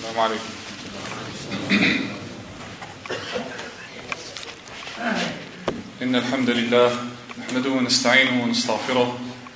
السلام عليكم. إن الحمد لله نحمده ونستعينه ونستغفره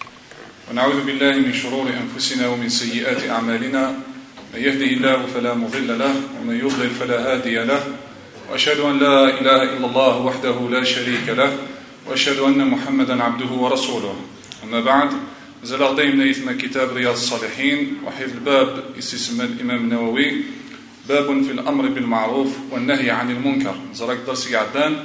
ونعوذ بالله من شرور أنفسنا ومن سيئات أعمالنا. من يهده الله فلا مضل له ومن يضلل فلا هادي له، وأشهد أن لا إله إلا الله وحده لا شريك له، وأشهد أن محمدا عبده ورسوله. أما بعد، زال غدايمنا يثم كتاب رياض الصالحين، وحيث الباب يسمى الإمام النووي باب في الأمر بالمعروف والنهي عن المنكر. زرق درس قعدان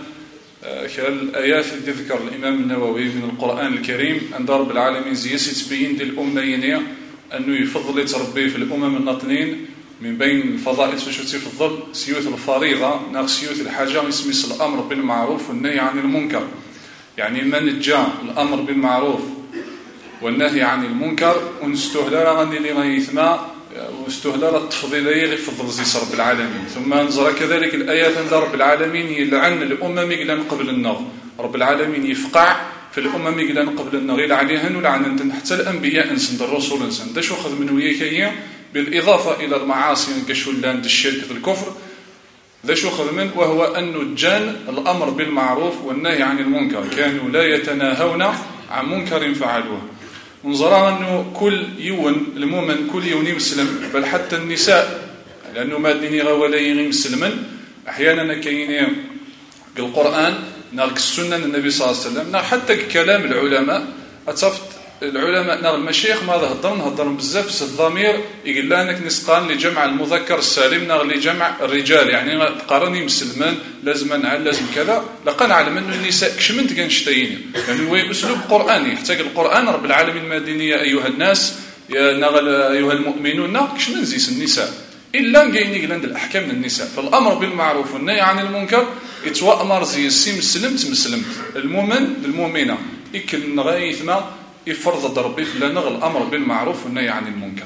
الآيات اللي ذكر الإمام النووي من القرآن الكريم أن رب العالمين زيسي تبين دي الأمة ينيا أنه يفضل تربي في الأمم الناطنين من بين الفضائل فشو تفضل سيوث الفريضة ناق سيوث الحاجة اسمه الأمر بالمعروف والنهي عن المنكر. يعني من جاء الأمر بالمعروف والنهي عن المنكر ونستهدر غني لي غيثما واستهدر التفضيلية لفضل زيس رب العالمين. ثم نظر كذلك الآيات عند رب العالمين يلعن الأمم قلن قبل النار. رب العالمين يفقع في الأمم قلن قبل النار يلعنيهن ولعنن حتى الأنبياء انسن الرسول انسن داش وخذ من وياكيا بالإضافة إلى المعاصي كشولان الشرك الكفر داش وخذ من وهو أن جان الأمر بالمعروف والنهي عن المنكر كانوا لا يتناهون عن منكر فعلوه. ونظرا أنه كل يوم المؤمن كل يوم يمسلم، بل حتى النساء لأنه ما ديني غوالي مسلما أحيانا كاين بالقرآن نالك السنة النبي صلى الله عليه وسلم حتى كلام العلماء أتصفت العلماء نال المشايخ ماذا هضر بزاف الضمير يقول لانك نسقان لجمع المذكر السالم نال لجمع الرجال يعني قارني مسلمان لازم نعل لازم كذا لقد نعلم أن النساء كشمنت كنشتين يعني هو أسلوب قرآني يحتاج القرآن رب العالمين المديني يا أيها الناس يا نغل أيها المؤمنون كشمن زيس النساء إلا قاين عند الأحكام النساء. فالأمر بالمعروف والنهي عن المنكر يتوأمر زي السي مسلمت المؤمن المؤمنة يكل نغايث ما يفرض ربي لنا الأمر بالمعروف والنهي عن المنكر.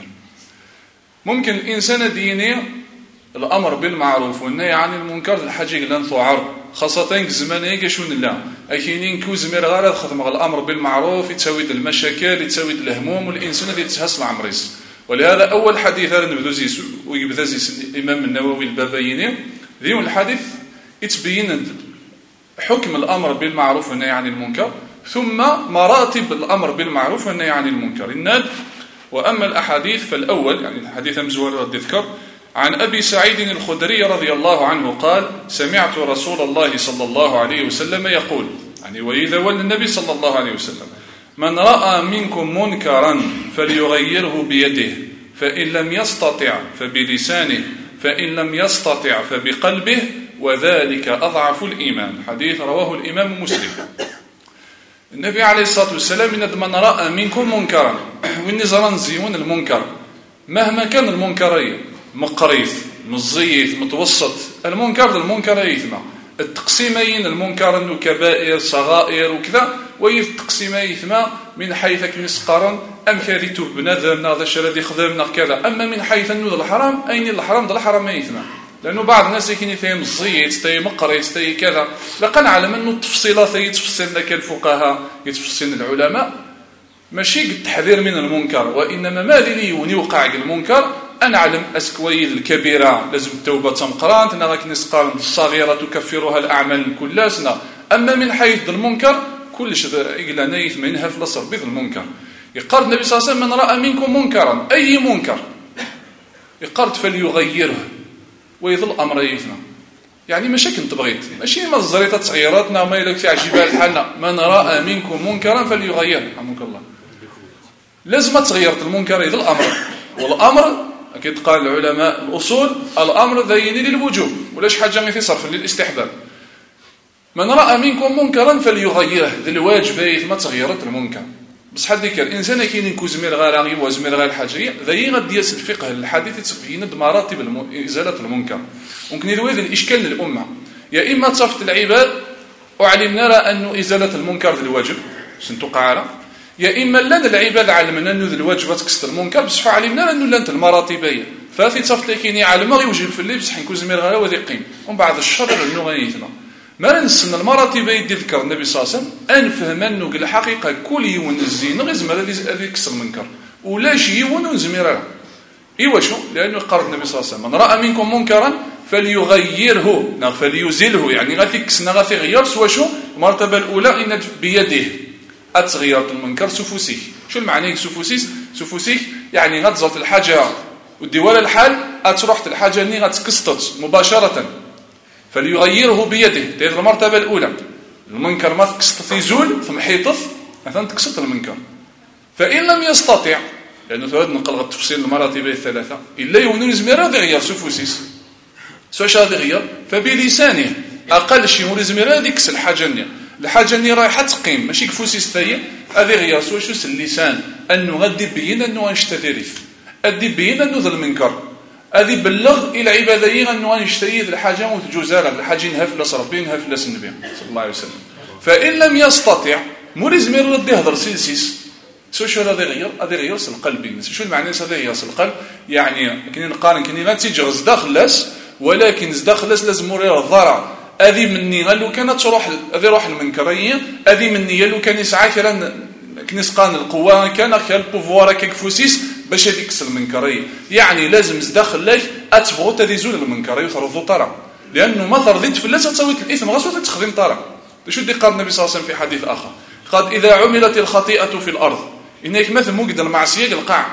ممكن الإنسان ديني الأمر بالمعروف والنهي عن المنكر الحاجة لن ثعر خاصة زمانية كشون الله أكينين كوزمير غير خدم الأمر بالمعروف يتساوي المشاكل يتساوي الهموم والإنسان اللي يتهس العمريس. ولهذا أول حديث هذا نبدو زيس ويبدأ زيس الإمام النووي البابيني ذي الحديث يتبين حكم الأمر بالمعروف والنهي عن المنكر ثم مراتب الأمر بالمعروف والنهي عن المنكر الناد. وأما الأحاديث فالأول يعني الحديث مزور رد ذكر عن أبي سعيد الخدري رضي الله عنه قال سمعت رسول الله صلى الله عليه وسلم يقول يعني وإذا ولى النبي صلى الله عليه وسلم من رأى منكم منكرا فليغيره بيده فإن لم يستطع فبلسانه فإن لم يستطع فبقلبه وذلك أضعف الإيمان. حديث رواه الإمام مسلم. النبي عليه الصلاة والسلام إن من رأى منكم منكرا والنزران زيون المنكر مهما كان المنكر مقريث مزيث متوسط المنكر يثمى التقسيمين المنكر انه كبائر صغائر وكذا ويتقسيمين يثمى من حيث كنس قرن ام كذي توب بنادم هذا الشيء الذي خدمنا كذا اما من حيث انه الحرام اين الحرام يثمى لانه بعض الناس يكون فيهم زيت تي مقريث تي كذا لقد نعلم انه التفصيلات يتفصلنا كالفقهاء يتفصلن العلماء ماشي التحذير من المنكر وانما ما اللي يوقع المنكر أنا أعلم أسكويد الكبيرة لازم التوبة تمقران أنا غاك نسقارن الصغيرة تكفرها الأعمال كلاسنا. أما من حيث المنكر كلش إقلا نايث منها في لصر بيض المنكر يقال النبي صلى الله عليه وسلم من رأى منكم منكرا أي منكر يقال فليغيره ويظل أمر يثنى يعني ماشي كنت بغيت ماشي ما الزريطة صغيراتنا ما يلك في عجيبها الحالنا من رأى منكم منكرا فليغيره رحمك الله لازم تغيرت المنكر يظل أمر والأمر أكيد قال العلماء الأصول الأمر ذيني للوجوب ولاش حاجة مثل صرف للاستحباب. من رأى منكم منكرا فليغيره ذي الواجب ما تغيرت المنكر بس حد ذكر الإنسان كاين كوزمير غير وزمير غير الحاجية ذي غادي يس الفقه الحديث تبين مراتب إزالة المنكر. ممكن يذوذ الإشكال للأمة يا إما تصفت العباد وعلمنا أن إزالة المنكر ذي الواجب سنتوقع على يا إما لنا العباد علمنا أنه ذي الواجبات كسر المنكر بس علمنا أنه لنا المراتبية ففي تصفت لكيني علم يوجب في الليل بس حنكون زمير غير وذي قيم ومن بعد الشر أنه غيثنا ما نسن المراتبية يذكر النبي صلى الله عليه وسلم أنفهم أنه الحقيقة كل يوم الزين غزم الذي كسر المنكر ولا شيء يوم زمير إيوا شو؟ لأنه قال النبي صلى الله عليه وسلم من رأى منكم منكرا فليغيره فليزله، يعني غادي كسنا غادي غير سوا شو المرتبة الأولى إن بيده أتغير المنكر سفوسيك. شو المعنى سفوسيك؟ سفوسيك يعني غتزرت الحاجة وديوال الحال أتروح الحاجة ني غتكسطت مباشرة، فليغيره بيده. هذه المرتبة الأولى، المنكر ما تكسط يزول ثم حيطف مثلا تكسط المنكر. فإن لم يستطع، لأنه ثلاث نقل التفصيل المراتب الثلاثة، إلا يونو الزمير هذا غير سفوسيس سواش هذا غير فبلسانه أقل شيء مول الزمير هذا يكسل الحاجة النية، الحاجة النية رايحة تقيم ماشي كفوسيس ثانية هذا غير سواش اللسان أنه غادي يبين أنه غنشتريف، غادي يبين أنه ذا المنكر، غادي يبلغ إلى عباديه أنه غنشتري الحاجة وتجوزها الحاجة نهفلس ربي نهفلس النبي صلى الله عليه وسلم. فإن لم يستطع مول الزمير غادي يهضر سيلسيس سوشو هذا غير القلب. شو المعنى هذا غير القلب؟ يعني كاين نقارن كاين غاتيجرز داخلاس ولكن داخلاس لازم مرير الضرع هذه مني لو كانت تروح هذه روح المنكريه هذه مني لو كان يسعى كنسقان القوه كان خيال البوفوار كيفوسيس باش يكس المنكريه، يعني لازم داخلاك اتبغوا تزول المنكريه وترضوا طرا، لانه ما ترضيت في الله تسوي الاثم غاسو تخدم طرا. شو دي قال النبي صلى الله عليه وسلم في حديث اخر قال اذا عملت الخطيئه في الارض إنك مثل مقدر المعصية القاع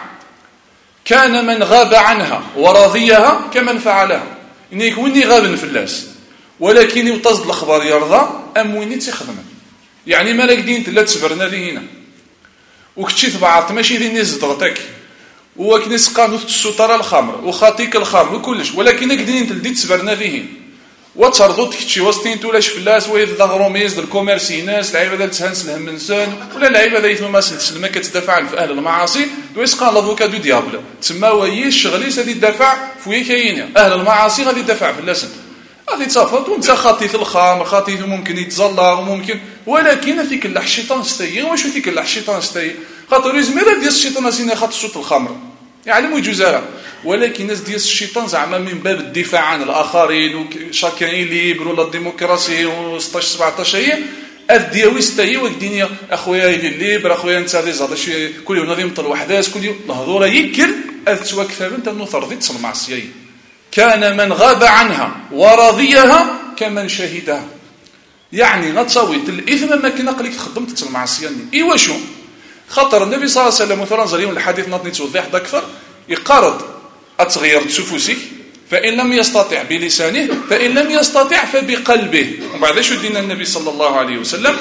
كان من غاب عنها ورضيها كمن فعلها. إنك ويني غاب في اللاس ولكن يوتصد الأخبار يرضى أم ويني تخدم، يعني مالك دين تلا تسبرنا لي هنا وكتشي ثبعت ماشي ذي نزدغتك وكنس قانوث السطر الخمر وخاطيك الخمر وكلش، ولكنك دين تلدي تسبرنا لي هنا وترضوت كتشي وسطين تولاش فلاس ويذ غروميز الكوميرسي ناس العيبه تهنس لهم انسان ولا العيبه ذا ما سلمه كتدافع عن اهل المعاصي ويسقى لافوكا دو ديابل تسمى ويش شغليس غادي يدافع فوي كاين اهل المعاصي غادي يدافع في اللسن غادي تصافط وانت خاطيت الخمر خاطيت ممكن يتزلق وممكن، ولكن فيك الله الشيطان استي واش فيك الله الشيطان استي خاطر يزمر ديال الشيطان سينا خاطر صوت الخمر يعلم ويجوزها، ولكن الناس ديال الشيطان زعما من باب الدفاع عن الاخرين وشاكين ليبر ولا الديمقراطيه و16 17 هي الدياوي استي والدنيا اخويا ليبر اخويا انت هذا كل يوم نظام طل وحداس كل يوم الهضوره يكل اتوا كثر انت انه فرضي تصل معصيه كان من غاب عنها ورضيها كمن شهدها، يعني غتصويت الاثم ما كنا قليك خدمت تصل معصيه ايوا شو خاطر النبي صلى الله عليه وسلم مثلا زريون الحديث نطني توضيح اكثر يقارض اتغير تسفوسك فإن لم يستطع بلسانه فإن لم يستطع فبقلبه. وبعد شو دين النبي صلى الله عليه وسلم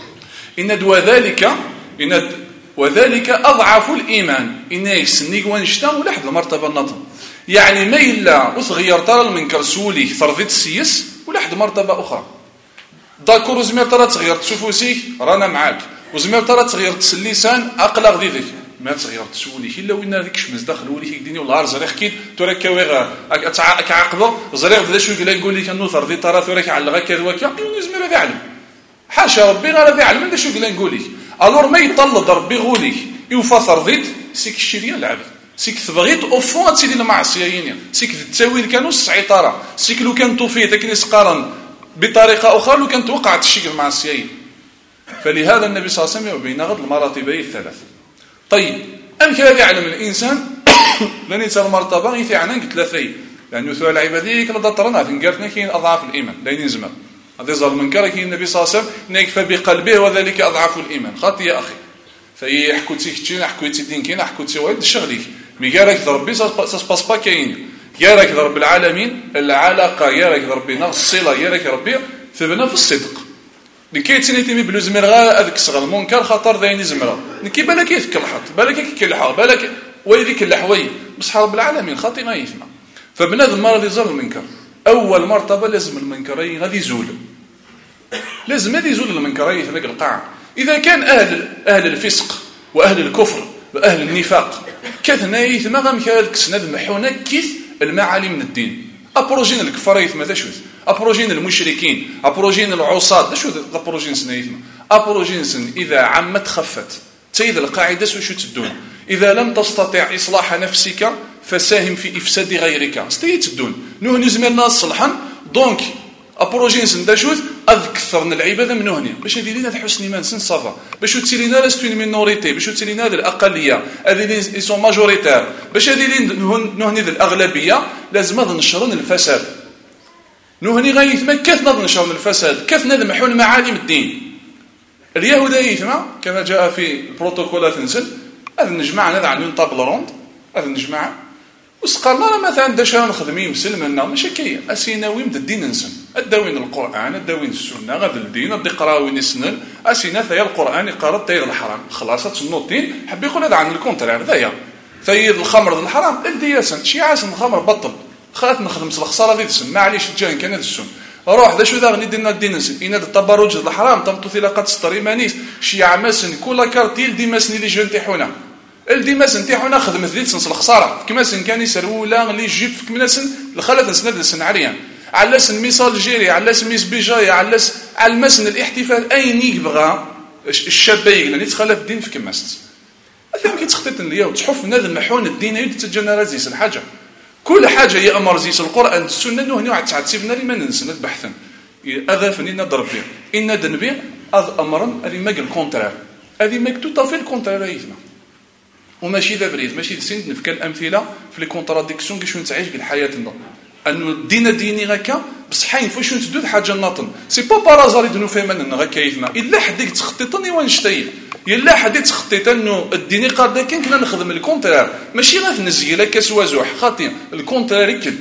وذلك أضعف الإيمان إن يسنيك ونشتام ولحد المرتبة النظم، يعني ما إلا أتغير ترى المنكر سولي ثرفيت السيس ولحد مرتبة أخرى داكور وزمير ترى تغير تسفوسك رانا معاك وزمير ترى تغير اللسان أقلق ذيك ما تغير تسولي إلا وين هذيك شمس داخل ولي كيديني ولا زريخ كيد تراك ويغ كعقبه زريخ بدا شو يقول لك انه ثرثي ترى تراك على غير وكا يزمر هذا علم حاشا ربي غير هذا علم شو يقول لك الور ما يطلد ربي غولي يوفى ثرثيت سيك الشريه العبد سيك تبغيت اوفون تسيدي المعصيين سيك التاويل كانوا السعيطره سيك لو كان توفيت كنيس قارن بطريقه اخرى لو كانت وقعت الشيء المعصيين. فلهذا النبي صلى الله عليه وسلم بين غض المراتبين الثلاث. طيب أم كذا يعلم الإنسان لن يصير مرتبة يثعنا قلت ثلاثي لأنه سؤال العبادية كلا ضطرنا تنقرتنا كين أضعاف الإيمان لين يزمر هذا يظهر المنكر كين النبي صلى الله عليه وسلم نكفى بقلبه وذلك أضعاف الإيمان خاطي يا أخي في حكوتي كتير حكوتي دين كين حكوتي واحد شغليك ميجارك ضربي ساسباس با كاين يارك ضرب العالمين العلاقة يارك ضربنا الصلة يارك ربي ثبنا في الصدق لكي تسنيتي بلوز مرغا هذاك الصغر المنكر خطر ذاين زمرا نكي بالك يفك الحط بالك كيلحا بالك ويديك الحوي بصح رب العالمين خاطي ما يسمع. فبنادم مرض يزال المنكر اول مرتبه لازم المنكرين غادي يزول لازم هذا يزول المنكرين في ذاك القاع. اذا كان اهل الفسق واهل الكفر واهل النفاق كثنا يثما غمكا سند محونا كيف المعالم من الدين ابروجين الكفار يثما ذا شوز ابروجين المشركين ابروجين العصاة شو ابروجين سنيثما ابروجين سن اذا عمت خفت تيد القاعده شو تدون اذا لم تستطع اصلاح نفسك فساهم في افساد غيرك استيت تدون نو نزمرنا صلحا دونك ابروجين سن دا شوز اذكثرنا العباده من هنا باش هذه لينا حسن ايمان سن صافا باش تسيلينا لاستوين مينوريتي باش تسيلينا الاقليه هذه لي سون ماجوريتير باش هذه نهني الاغلبيه لازم ننشرون الفساد نهني غايثما كيف ننشرون الفساد كيف نذمحون معالم الدين اليهود يثما كما جاء في البروتوكولات نزل هذا النجمع هذا عنده طابل روند هذا النجمع وسقالنا مثلا داشا نخدمين مسلمنا ماشي كاين اسيناوي مد الدين نسن الداوين القران الداوين السنه غاد الدين ادي قراوين السنن اسينا ثيا القران يقرا تير الحرام خلاص تسنو الدين حب يقول هذا عن الكونترير ذايا ثيد الخمر الحرام الدياسن شي عاس الخمر بطل خاف نخدم الخساره ذي السن معليش جان كان هذا السن روح ذا شو ذا غني دينا الدين نسن ان التبرج الحرام تمطث لقد ستريمانيس شي عماسن كل كارتيل ديما سني اللي جون تيحونا الديما سنتيحونا خدمت ذي سنس الخساره كما سن كان يسرولا اللي يجيب في كما سن الخلات سند السن عريان على سن ميصال جيري على سن ميس بيجاي على المسن الاحتفال اين يبغى الشاب يقلن يتخلف الدين في كماست اثم كي تخطيط اليوم تحف نادم محون الدين يتجنرازيس الحاجه كل حاجه يامر زيس القران السنه انه هنا تعتسبنا لما نسند بحثا هذا فنينا ضرب فيه ان دنبي اذ امرا هذه ما الكونترير هذه مكتوب طافي الكونترير وماشي ذا بريد ماشي سند نفك الامثله في لي كونتراديكسيون كي شنو تعيش بالحياتنا انه الدين ديني هكا بصح حين فاش تدود حاجه ناطن سي با بارازار يدنو فهمنا هكا يفما الا حد تخطيطني ونشتي الا حد تخطيط انه الديني قاد كان كنا نخدم الكونترير ماشي غير في نزيله كاس وازوح خاطي الكونترير كل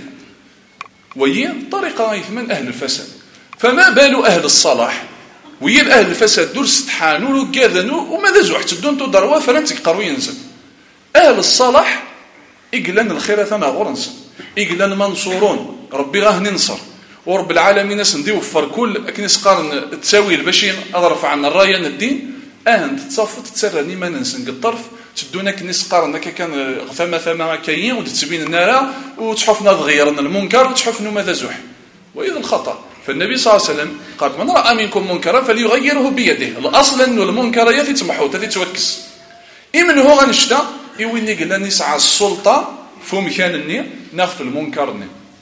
وهي طريقه يفهمن اهل الفساد فما بال اهل الصلاح ويا اهل الفساد دول استحانوا وكاذنوا وماذا زوحت دون تضروا فرنتك قروي ينزل اهل الصلاح يقلن الخير ثنا غرنس يقلن منصورون ربي غاه ننصر ورب العالمين سندي وفر كل كنيس قارن تساوي البشين اضرف عن الرايه الدين تصفت تسرني ما ننسن الطرف تدونا كنيس قارن كان ثما كاين وتتبين النار وتحفنا تغيرنا المنكر وتحفنا ماذا زوح واذا الخطا فالنبي صلى الله عليه وسلم قال من راى منكم منكرا فليغيره بيده الاصل انه المنكر يتمحو تتوكس إمن هو غنشتا يويني قلنا نسعى السلطة فهم كانني نغفل المنكر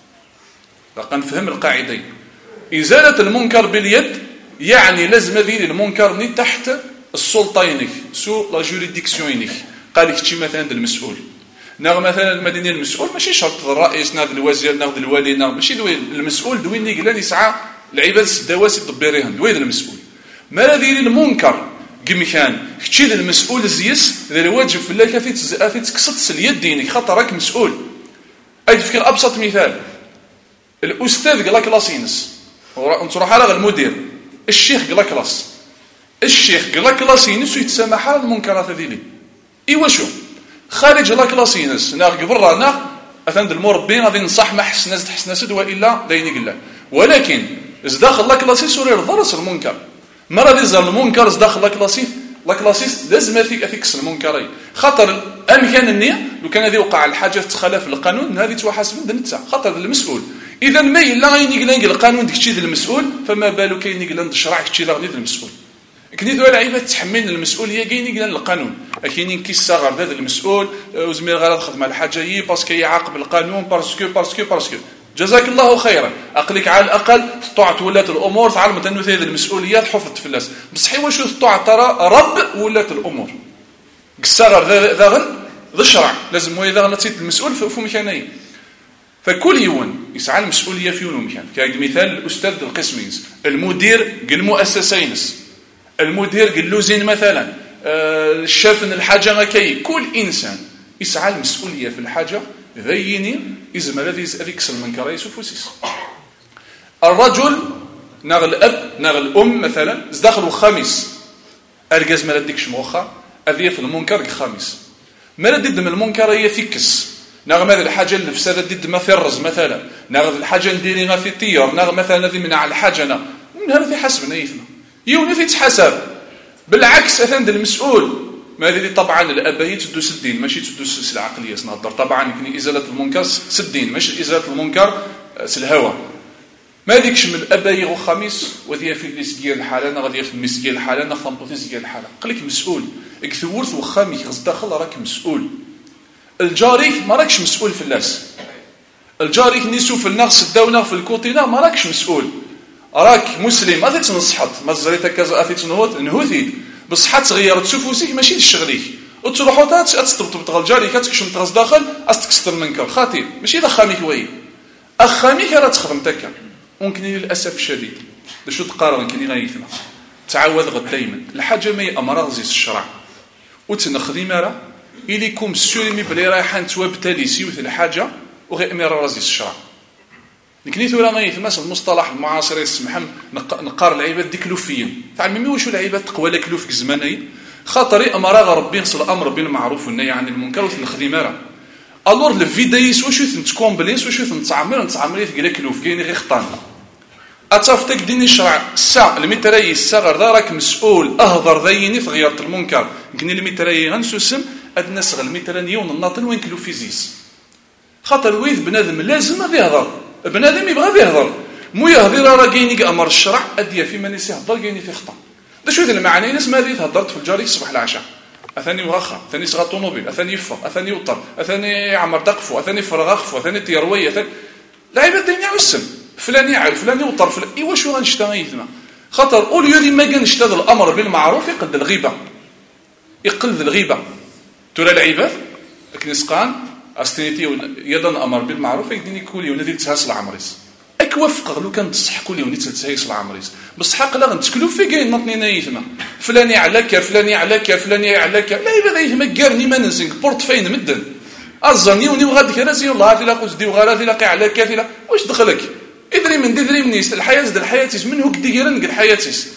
لقد نفهم القاعدة إزالة المنكر باليد يعني لازم ذي المنكر تحت السلطينك سو لا جوريديكسيونيك قال لك شي مثلا المسؤول ناغ مثلا المدني المسؤول ماشي شرط الرئيس ناغ الوزير ناغ الوالي ناغ ماشي دوي المسؤول دويني قلنا يسعى العباد الدواسي الدبيريهن دوي المسؤول ما ذي المنكر كمكان كتشي المسؤول الزيس ذا الواجب في الله كافي تكسط اليد دينك خاطر راك مسؤول اي تفكر ابسط مثال الاستاذ قال كلاسينس نروح على المدير الشيخ قال كلاس الشيخ قال كلاسينس ويتسامح على المنكرات هذه ايوا شو خارج لا كلاسينس ناغ قبل رانا اثند المربين غادي نصح ما حسنا سد والا دايني قال ولكن اذا داخل لا كلاسيس وري الضرس المنكر مرة يظهر المنكر داخل لاكلاسيس لازم فيكس المنكرين خاطر امكان النيه لو كان هذه وقع الحاجه تخالف القانون هذه توحاسب نتا خاطر المسؤول اذا ما الا غينيقلان القانون داكشي ديال المسؤول فما بالو كاينيقلان الشرع داكشي ديال المسؤول كنيتو العيبه تحمل المسؤوليه كاينيقلان القانون كاينين كي الصغر هذا المسؤول وزميل غير خدمه الحاجه هي باسكو يعاقب القانون باسكو جزاك الله خيرا اقلك على الاقل طاعت ولات الامور تعلمت انه هذه المسؤوليات حفظت في الناس بصح واش طاعت ترى رب ولات الامور الصغر ذا ذا الشرع لازم هو اذا نتيت المسؤول في مكانين فكل يوم يسعى المسؤوليه في مكان كاين مثال الاستاذ القسمين المدير المؤسسين المدير اللوزين مثلا الشاف الحاجه ما كاين كل انسان يسعى المسؤوليه في الحاجه ذيني إذا الذي يكسر المنكر يسوفوسيس الرجل ناغ الأب ناغ الأم مثلا داخل خامس أرجز ما لديكش موخا أذية في المنكر الخامس ما لديد من المنكر هي فيكس ناغ ماذا الحاجة اللي في سادة ديد ما فرز مثلا ناغ الحاجة نديريها في الطيار ناغ مثلا ذي من على الحاجة من هذا في حسب نيفنا يوني في تحسب بالعكس أثند المسؤول ما هذه طبعا الاباء تدو سدين ماشي تدو العقليه صنادر طبعا كني ازاله المنكر سدين ماشي ازاله المنكر الهوى ما ديكش من الاباء وخميس وذي في الاسكيه الحاله غادي في المسكيه الحاله نخمطو في الاسكيه الحاله قلك مسؤول اكثورث وخامي خص داخل راك مسؤول الجاري ما راكش مسؤول في الناس الجاري نيسو في النغس الدوله في الكوتينا ما راكش مسؤول راك مسلم غادي تنصحط ما زريتك كذا اثي تنوض نهوثي بصحه تغير تشوفوسيك ماشي لشغليك وتروحوا تطبطب غالجاري كتكشم تغز داخل استكستر منك خاطي ماشي دخاميك وي اخاميك راه تخدم تكا ممكن للاسف الشديد شو تقارن كني غايثنا تعاود غدايما الحاجه ما امراض زي الشرع وتنخدي مره اليكم سولمي بلي رايحه نتوابتالي سيوث الحاجه وغير امير رازي الشرع لكن ثورا غايث مثلا المصطلح المعاصر يسمح نقار العباد ديك لوفيين تعلمي واش العباد تقوى لك لوف زماني خاطري امراض ربي يصل الامر بالمعروف والنهي عن المنكر وتنخدي مره الور الفيدايس واش تكومبليس واش نتعمر يثقلك لوف كاين غير خطان اتافتك دين الشرع الساعه المتري الصغر راك مسؤول اهضر ذيني في غيرة المنكر كني المتري غنسوسم الناس المترنيون الناطل وين كلو فيزيس خاطر ويذ بنادم لازم غادي يهضر بنادم يبغى يهضر مو يهضر راه كاينك امر الشرع اديه في من يهضر كايني في خطا دا شو المعنى ناس ما هضرت في الجاري الصباح العشاء اثاني وغخا اثاني صغا طوموبيل اثاني يفر اثاني يوطر اثاني عمر دقفو اثاني فرغ اخفو اثاني تيرويه اثاني لعيبه الدنيا والسم فلان يعرف فلان يوطر فلان ايوا شو غنشتغل يثما خاطر اول يودي ما كنشتغل الامر بالمعروف يقد الغيبه يقل الغيبه ترى العباد كنسقان استنيتي يدا امر بالمعروف يديني كولي ونادي تهاس العمريس اكوفق لو كان تصح كولي ونادي تهاس العمريس بصح حق لا غنتكلو في كاين نطنينا يثما فلان عليك فلان عليك فلان عليك لا يبدا يثما كارني ما نسنك بورطفين مدن ازني وني وغادي كراسي والله في لا قصدي وغادي لا على كافله واش دخلك ادري من ديري منيس الحياه زد الحياه منه كديرن الحياتيس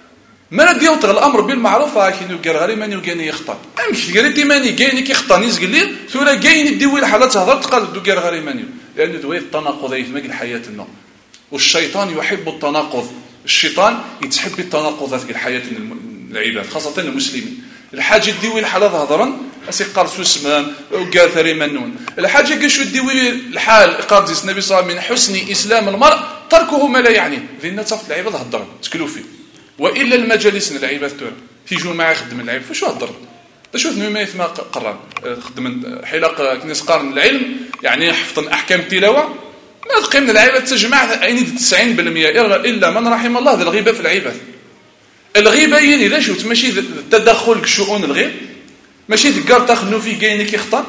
ما نديو تغ الامر بالمعروف راكي نوكر غير ماني وكاني يخطا امشي قالتي ماني كايني كيخطا نيز قليل ثورا كاين ديوي الحاله تهضر تقال دوكر غير ماني لان دوي التناقض يتمك الحياه لنا والشيطان يحب التناقض الشيطان يتحب التناقضات في الحياه العباد خاصه المسلمين الحاجه ديوي الحاله هضرا اسي قارسو سمان وقال ثري منون الحاجه كشو ديوي الحال قارس النبي صلى الله عليه وسلم من حسن اسلام المرء تركه ما لا يعني ذينا تصف العباد هضر تكلو فيه والا المجالس العباد تور تيجوا معاه يخدم العيب فاش هضر شوف ما يثما قران خدم حلق كنيس قارن العلم يعني حفظ احكام التلاوه ما تقيم العباد تجمع عيني 90% الا من رحم الله ذا الغيبه في العباد الغيبه يعني لا شوت ماشي التدخل كشؤون الغير ماشي تقار تاخذوا فيه كاينك يخطا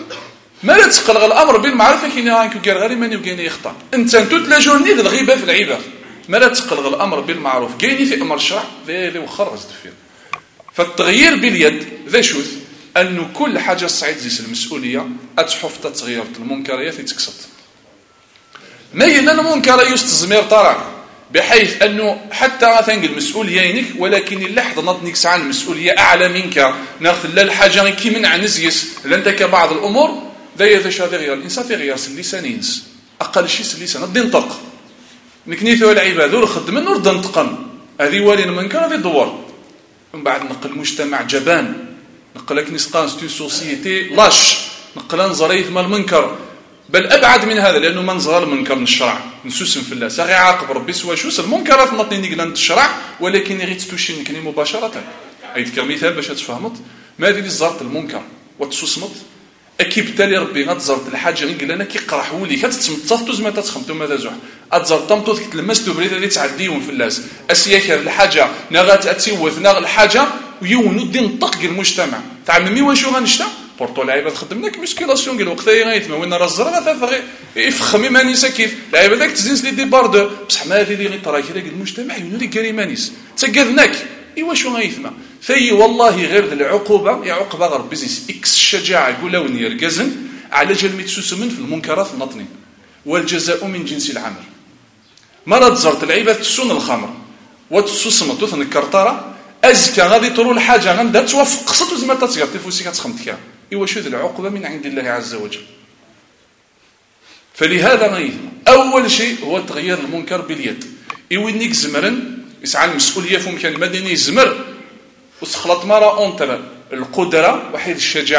ما لا تقلغ الامر بالمعروف كاين رانك كير غير ماني وكاين يخطا انت تلاجوني الغيبه في العباد ما لا تقلغ الامر بالمعروف كاين في امر الشرع ذي وخر فيه فالتغيير باليد ذا شوث انه كل حاجه صعيد زيس المسؤوليه اتحف تغيير المنكريات تكسط ما يلا المنكر يستزمير طرح بحيث انه حتى مثلا المسؤوليينك ولكن اللحظه نطنيك ساعه المسؤوليه اعلى منك ناخذ لا الحاجه كي من عنزيس لانت كبعض الامور ذا شاذ غير الانسان في غير اللسان ينس اقل شيء اللسان ردي نطق نكنيثوا العباد والخدم نرد نطقم هذه والي المنكر هذه دوار من بعد نقل مجتمع جبان نقل كنيسقان ستو سوسيتي لاش نقل نظريه مال المنكر بل ابعد من هذا لانه منظر المنكر من الشرع نسوسم في الله ساغي عاقب ربي سوا شوس المنكرات نطني نقلن الشرع ولكن غير تتوشي نكني مباشره ايذكر مثال باش تفهمت ما هذه زرت المنكر وتسوسمت اكيد تالي ربي غتزرت الحاجه غير لنا كيقرح ولي كتتصمتصفتو زعما تتخمتو ماذا زوح اتزرت طمطو تلمستو بريده اللي تعديهم في اللاس اسياكر الحاجه نغات اتسوث نغ الحاجه ويونو دي نطق المجتمع تعلمي واش غنشتا بورطو العيبات خدمناك ميسكيلاسيون قال وقت غايثما وين راه الزرغه ثافغي يفخمي مانيس كيف العيبات داك تزنس لي دي باردو بصح ما هذه اللي غيطرا كي المجتمع يونو لي كريمانيس تقذناك ايوا شو غايثما في والله غير العقوبه يا عقبه غير بيزنس اكس الشجاعه يقول لون يركزن على جلمه سوسمن في المنكرات النطني والجزاء من جنس العمل مرض زرت العيبات تسون الخمر وتسوسمت وتنكرطره ازكى غادي ترو الحاجه غندا توفق قصت زعما تتغير تفوسي كتخمت كيا ايوا شو العقوبه من عند الله عز وجل فلهذا غيث اول شيء هو تغيير المنكر باليد يوينيك زمرن يسعى المسؤوليه فهم كان مدني زمر وتخلط مره اونتر القدره وحيد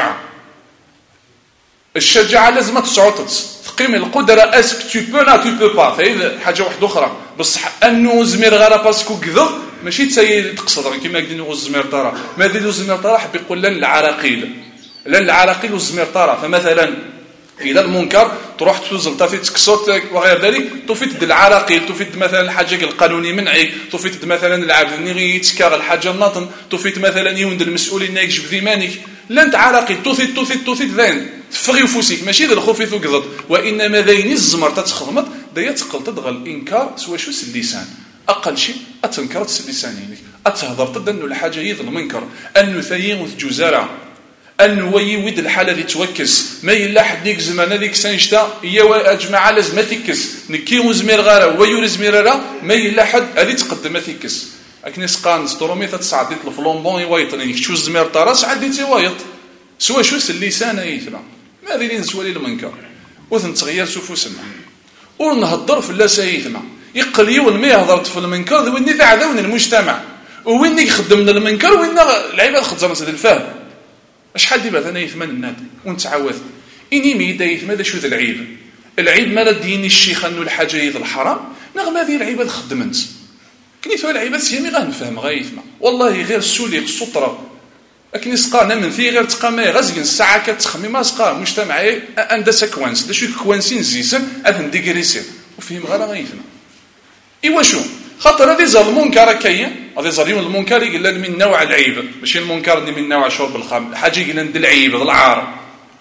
الشجاعه لازم تسعوط تقيم القدره اسك تو بو لا تو بو با فهي حاجه واحده اخرى بصح انه زمير غير باسكو كذب ماشي تسيي تقصد كيما قلنا الزمير طرا ما ديروا الزمير طرا حب يقول لنا العراقيل والزمير طرا فمثلا إلى المنكر تروح توزل تافي تكسوت وغير ذلك توفيت العراقيل توفيت مثلا الحاجة القانوني منعي توفيت مثلا العبد نيغي يتكاغ الحاجة الناطن توفيت مثلا يوند المسؤولين يكجب ذيمانك لا انت عراقيل توثيت ذين تفغي وفوسيك ماشي ذا الخوف يقضض وإنما ذين الزمر تتخضمت دا يتقل تدغى الإنكار سوى شو اللسان أقل شيء أتنكر اللسانين أتهضر ضد أنه الحاجة يظل منكر أنه ثيين وثجوزارة أنه ويود الحالة ذي توكس ما يلا حد ديك زمان ذيك سنشتا يا أجماعة لازم ثيكس نكيو زمير غارة ويور زمير غارة ما يلا حد هذه تقدم ثيكس أكني سقان سترومي تتصعد الفلومبون يوايط يعني شو زمير طراس عديت يوايط سوى شو اللسان يثنى ما ذي نسوى لي المنكر وثن تغير سوفو سمع ونهضر في اللسان يثنى يقليون ما يهضرت في المنكر ويني ذعذون المجتمع ويني يخدم المنكر وين العباد خدزر نسد الفهم شحال ديما انا يثمن الناد ونتعوذ اني ميدا يثمن شو ذا العيب ما رديني الشيخ انه الحاجه يذ الحرام نغم هذه العباد خدمت كنيتو العباد سيمي غنفهم غايثما والله غير السوليق السطره لكن سقانا من في غير تقامي غزق الساعه كتخمي ما سقا مجتمعي عند سكوانس دا شو كوانسين زيسن اذن ديغريسير وفيهم غير غايثما ايوا شو خاطر هذه زال المنكر كاين هذه زال اليوم المنكر يقول من نوع العيب ماشي المنكر اللي من نوع شرب الخمر حاجه يقول ند العيب العار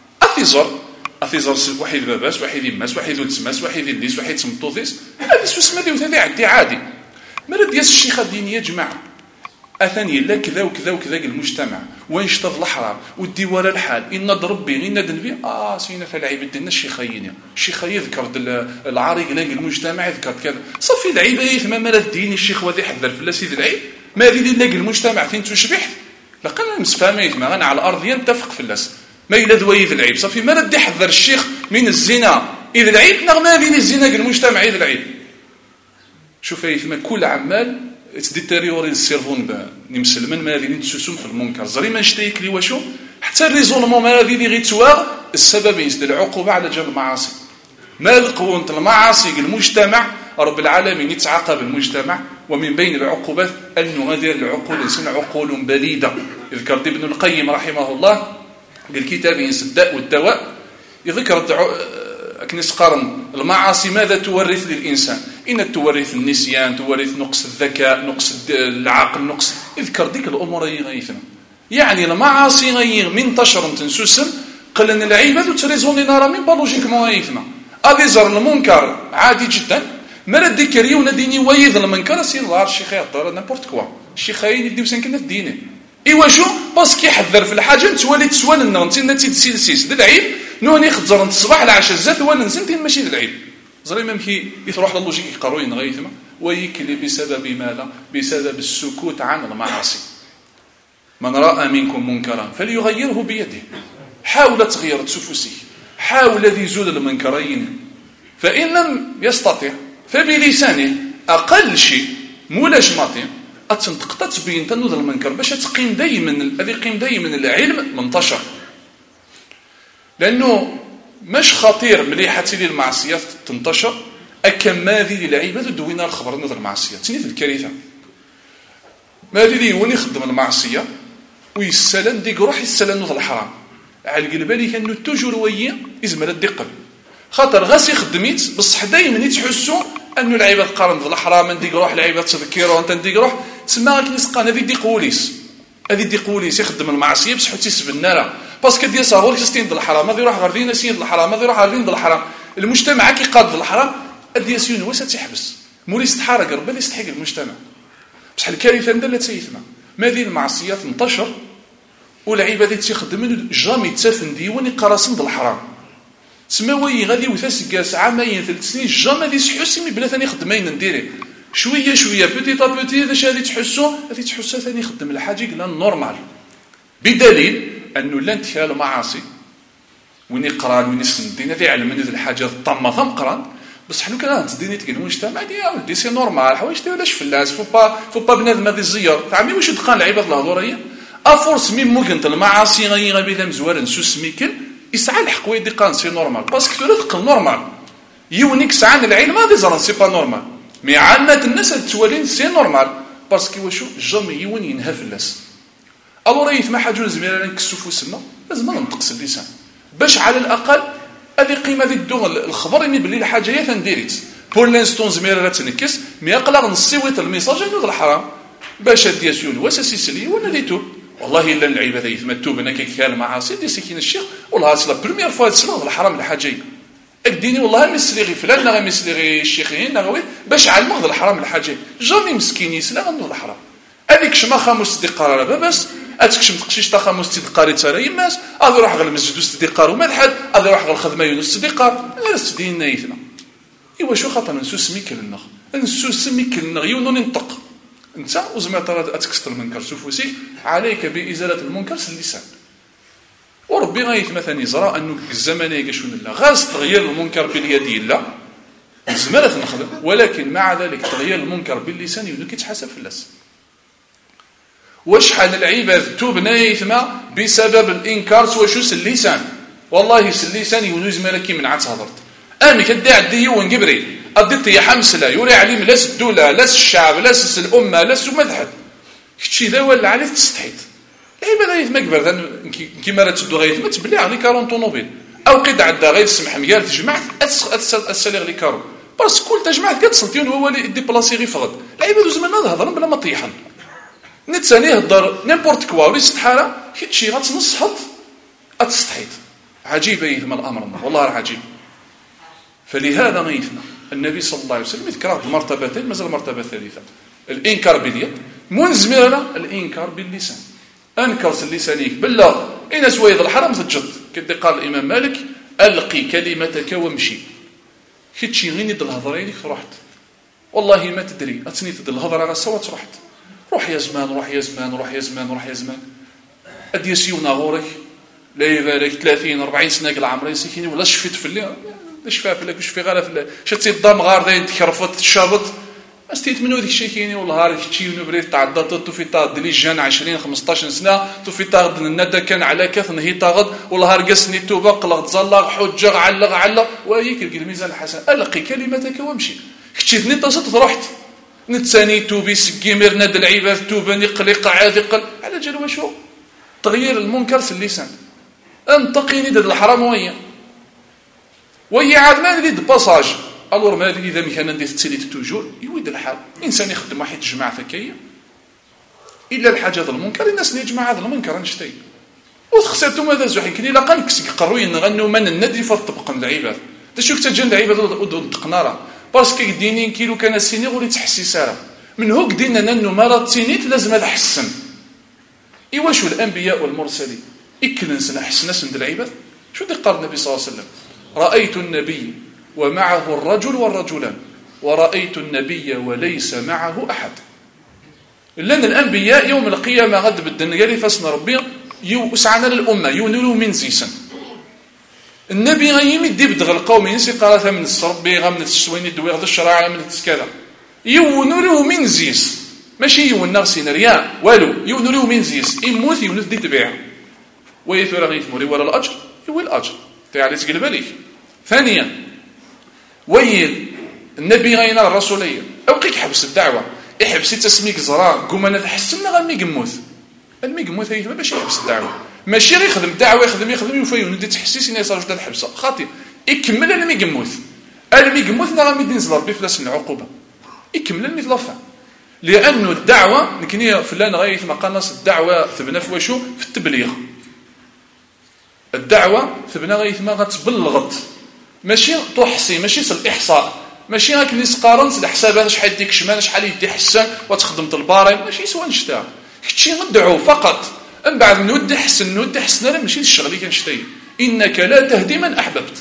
اثيزر واحد باباس واحد يماس واحد يتسماس واحد يديس واحد تمطوطيس هذه سوسمه دي وهذه عندي عادي مرد ديال الشيخ الدينيه يا جماعه اثني لا كذا وكذا وكذا المجتمع وينشطف الحرام ودي ورا الحال ان ضرب به ان دنبي سينا في العيب ديالنا الشيخين الشيخ يذكر العارق لاقي المجتمع يذكر كذا صافي العيب ثم ما الدين الشيخ وذي حذر في سيد العيب ما اللي لاقي المجتمع فين تشبح لقنا مسفامه ما انا على الارض ينتفق في اللاس ما الى ذويذ العيب صافي ما ردي حذر الشيخ من الزنا اذا العيب نغم هذه الزنا المجتمع اذا العيب شوف ثم كل عمال تديتيريوري السيرفون نمسلمن ما غادي نتسوسم في المنكر زري ما نشتيك لي واشو حتى الريزولمون ما غادي لي غيتوا السبب يزيد العقوبه على جال المعاصي ما القوه المعاصي المجتمع رب العالمين يتعاقب المجتمع ومن بين العقوبات انه غادي العقول الانسان عقول بليده يذكر ابن القيم رحمه الله بالكتاب الداء والدواء يذكر كنيس قارن المعاصي ماذا تورث للإنسان إن تورث النسيان تورث نقص الذكاء نقص العقل نقص يذكر ديك الأمور يغيثنا يعني المعاصي غير من تشر تنسوسم قلنا العيبة تريزوني نارا من بالوجيك موايثنا هذا زر المنكر عادي جدا ما ردي كريونا ديني ويذ المنكر سين ظهر الشيخ يهضر نابورت كوا الشيخ يديو سنكنا في دينه ايوا شو باسكو يحذر في الحاجه تولي تسوال النغ انت تسيلسيس د العيب نوني خضر الصباح العشاء الزات ولا نزنتين ماشي العيب زري ممكي يروح للوجيك يقروا ينغيثما ويكلي بسبب ماذا بسبب السكوت عن المعاصي من راى منكم منكرا فليغيره بيده حاول تغيير تسفسي حاول ذي زول المنكرين فان لم يستطع فبلسانه اقل شيء مولاش ماطي أتنتقطع تبين تنوذ المنكر باش تقيم دائما الذي يقيم دائما العلم منتشر لأنه مش خطير مليحة لي المعصية تنتشر أكم ماذي للعيبة دوينا الخبر نوذ المعصية تنيث الكارثة ماذي لي وني يخدم المعصية ويسلم ديك روح يسلم نوذ الحرام على القلبالي كانوا توجور ويا إزمر الدقل خاطر غاسي خدميت بصح دائما يتحسوا أنه العيبة تقارن ذو الحرام نديك روح العيبة تذكيره وانت نديك روح تسمى غير كنسقان هذه دي قوليس هذه دي قوليس يخدم المعصية بصح تيسب النار باسكو ديال صاغور كيستين ذو الحرام هذا يروح غير دينا سين ذو الحرام هذا يروح غير ذو الحرام المجتمع كي قاد ذو الحرام ادي سين هو تحبس مولي يستحرق ربي يستحق المجتمع بصح الكارثة ندير لا تيثما ما ذي المعصية تنتشر والعيبة هذه تيخدم جامي تسافن ديوان يقراسن ذو الحرام سماوي غادي وثاس كاس عامين 3 سنين جامي دي سحوسي بلا ثاني خدمين نديري شويه شويه بوتي تا بوتي اش غادي تحسوا ثاني يخدم الحاجه لا نورمال بدليل انه لا انتهاء المعاصي وين يقرا وين يسندين هذه علم من الحاجه الطمه ثم قران بصح لو كان تديني تقول المجتمع دي سي نورمال حوايج تاعلاش فلاس فو با بنادم هذه الزيار تعمي واش دقان العباد الهضوريه افورس مين ممكن المعاصي غادي بلا مزوار نسوس ميكل يسعى الحق ويدي قان سي نورمال باسكو رزق نورمال يونيك سعى العلم هذا زران سي با نورمال مي عامه الناس تولين سي نورمال باسكو واشو جامي يون ينهى فلاس الو ريت ما حاجه زميلنا نكسو فوسنا لازم ننطقس اللسان باش على الاقل هذه قيمه ذي الدول الخبر اني باللي الحاجه هي تنديريت بور لانستون زميره تنكس مي اقلا نصيويت الميساج انه الحرام باش ديال يونس سيسلي وانا ديتو والله الا العيبه ذي ما توب انا كيكال معاصي دي سكين الشيخ والله لا بريمير فوا تسمع الحرام الحاجه اديني والله مسلي غي فلان غير مسلي غي الشيخين غوي باش علموا الحرام الحاجه جامي مسكين يسلا غنو الحرام هذيك شما خاموس ديقار بس اتكشم تقشيش تا خاموس ديقار ترى يماس هذا روح غير المسجد وستديقار وما حد هذا روح غير الخدمه يونس ديقار لا تدينا يثنا ايوا شو خاطر نسو سميك لنا نسو سميك لنا يونو ننطق انت وزعما ترى اتكسر المنكر سفوسي عليك بازاله المنكر اللسان وربي غايت مثلا يزرى انه الزمان يقشون الله غاز تغيير المنكر باليد لا زمالة نخدم ولكن مع ذلك تغيير المنكر باللسان يقول كيتحاسب في اللسان وشحال العباد توب نايثما بسبب الانكار وشوس اللسان والله اللسان يونس مالكي من عاد هضرت امي كدي عدي ونقبري اديت يا حمسله يوري عليم لاس الدوله لاس الشعب لاس الامه لاس مذهب كتشي ذا ولا عليه تستحيت العباد غيث ما كبر كيما راه تدو غيث ما تبلي على كارون طوموبيل او قد عدا غير سمح ميال تجمعت اسالي لي كارو بس كل تجمعت كتصلتيون هو اللي ديبلاسي غير فغد العباد زمان هضر بلا ما طيحن نتساني هضر نيمبورت كوا ولا استحاله كيتشي غتنصحط اتستحيت عجيبه يثم الامر والله راه عجيب فلهذا غيثنا النبي صلى الله عليه وسلم يذكر المرتبتين مازال المرتبه الثالثه الانكار باليد منزمرنا الانكار باللسان انكر لسانك بالله ان سويد الحرام تجد كدي قال الامام مالك القي كلمتك وامشي كتشي غير ند الهضرين فرحت والله ما تدري اتني تد الهضره غا سوات رحت روح يا زمان روح يا زمان روح يا زمان روح يا زمان ادي سيونا غورك لا يبارك 30 40 سنه العمرين سكيني ولا شفيت في الليل شفا في لك شفي غير في شتي الضم غاردين تكرفت تشابط استيت منو ديك الشيء كاينين والله هارك تشي ونبريت تعدى تو في طاد لي جان 20 15 سنه تو في طاد الندى كان على كث نهي طاغد والله هارقسني توبه قلق تزلق حجه علق وهيك الميزان الحسن القي كلمتك وامشي كتشيتني تصت رحت نتساني توبي سكيمر ند العباد توبني قلق عادق على جال وشو تغيير المنكر في اللسان انتقيني دد الحرام وهي عاد ما نريد باساج الور ما هذه اذا كان ندير تسيليت توجور يويد الحال انسان يخدم واحد جماعه ثكيه الا الحاجه المنكر الناس اللي يجمع هذا المنكر نشتي وخسرتم هذا زحين كني لا قنكس قروين غنوا من الندي فطبق العباد تشوك تجن العباد ودقناره باسكو دينين كيلو كان سيني غولي تحسيساره من هوك ديننا انه مرض سينيت لازم نحسن ايوا شو الانبياء والمرسلين اكلنس نحسنس عند العباد شو دي قال النبي صلى الله عليه وسلم رايت النبي ومعه الرجل والرجلان ورأيت النبي وليس معه أحد لأن الأنبياء يوم القيامة غد بالدنيا قال فاسنا ربي يوسعنا للأمة يونلوا من زيسا النبي غيمد بدغ القوم ينسي قالتها من الصربي غمنة السويني دوي غد الشراع من التسكالة يونلوا من زيس ماشي يونغ سيناريا والو يونلوا من زيس يموت يونس دي تبيع ويثور غيث موري ولا الأجر يوي الأجر تعالي تقلب عليك ثانيا وين النبي غينا الرسوليه او قيك حبس الدعوه يحبس تسميك زرا قوم تحسنا غمي قموث الميقموث هي باش يحبس الدعوه ماشي غير يخدم الدعوه يخدم يفيون ندي تحسيس انه يصير جداد حبسه خاطي يكمل الميقموث نا غامي ينزل ربي فلاس العقوبه يكمل المثلفه لانه الدعوه نكني فلان غايث ما قنص الدعوه ثبنا في وشو في التبليغ الدعوه ثبنا غايث ما غتبلغت ماشي تحصي ماشي الاحصاء ماشي هاك اللي سقارنت الحسابات شحال يديك شمال شحال يدي حسن وتخدم الباري ماشي سوا نشتا كتشي ندعو فقط من بعد نود حسن لا ماشي الشغل اللي كنشتي انك لا تهدي من احببت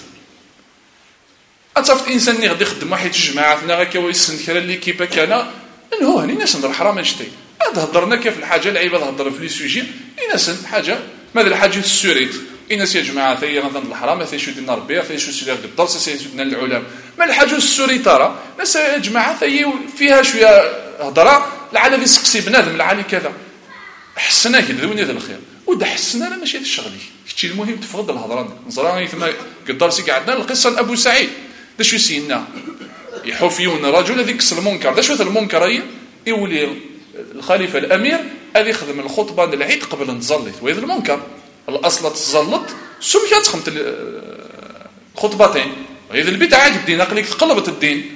اتصفت انسان اللي غادي يخدم واحد الجماعه ثنا غاكا ويسن كرا اللي كيبا كان انه هاني ناس ندير حرام نشتي هذا هضرنا كيف الحاجه العيبه هضر في لي سوجي الناس حاجه ماذا الحاجه السوريت الناس يا جماعه ثي غنض الحرام ثي شو دينا ربي ثي شو سير الدرس ثي شو دينا العلماء ما الحاجه السوري ترى ناس يا جماعه ثي فيها شويه هضره لعل يسقسي بنادم لعل كذا حسنا كي دوني هذا الخير ودا حسنا لا ماشي هذا الشغل كتشي المهم تفضل الهضره نزرا ثم قدرسي قعدنا القصه ابو سعيد دا شو سينا يحوفيون رجل هذيك المنكر دا شو هذا المنكر هي يولي الخليفه الامير هذا يخدم الخطبه العيد قبل نزلت وهذا المنكر الاصل تزلط سميت خمت خطبتين غير البدعه الدين قال لك تقلبت الدين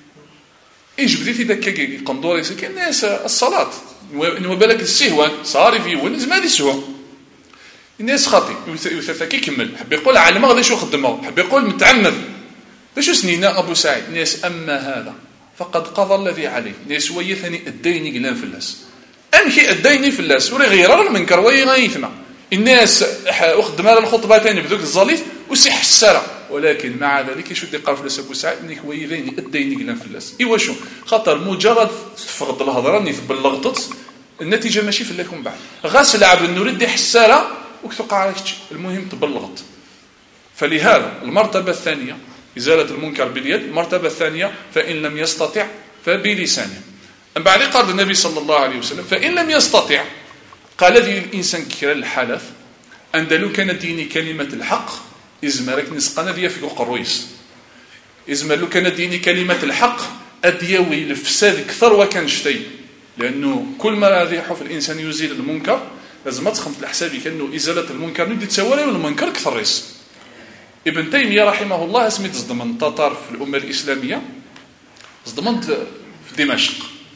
ايش بديتي داك قندوري كاين الناس الصلاه بالك السهوان صاري في ونز ما دي سهو الناس خاطي يوثق يكمل حب يقول على ما غادي شو خدمه حب يقول متعمد باش سنينا ابو سعيد الناس اما هذا فقد قضى الذي عليه الناس ويثني الدين قلان فلاس امشي الدين فلاس وري غير المنكر وي غيثنا الناس اخدم على الخطبه ثاني بدوك الظليف وسيح السرى ولكن مع ذلك شو قال فلاس ابو سعيد انك ويثني الدين قلان فلاس ايوا شو خاطر مجرد تفرض الهضره ني تبلغطت النتيجه ماشي في لكم بعد غاس لعب نريد حساله وكتوقع المهم تبلغت فلهذا المرتبه الثانيه ازاله المنكر باليد المرتبه الثانيه فان لم يستطع فبلسانه من بعد قال النبي صلى الله عليه وسلم فان لم يستطع قال ذي الانسان كرا الحلف اندلو كان ديني كلمه الحق ازمرك نسقنا ذي في القرويس ازملو كان ديني كلمه الحق اديوي الفساد كثر وكان شتي لانه كل ما يريح في الانسان يزيل المنكر لازم تخمت الحسابي كانه ازاله المنكر ندي تساوي المنكر كثر ريس ابن تيميه رحمه الله اسمي تصدمن التتار في الامه الاسلاميه تصدمن في دمشق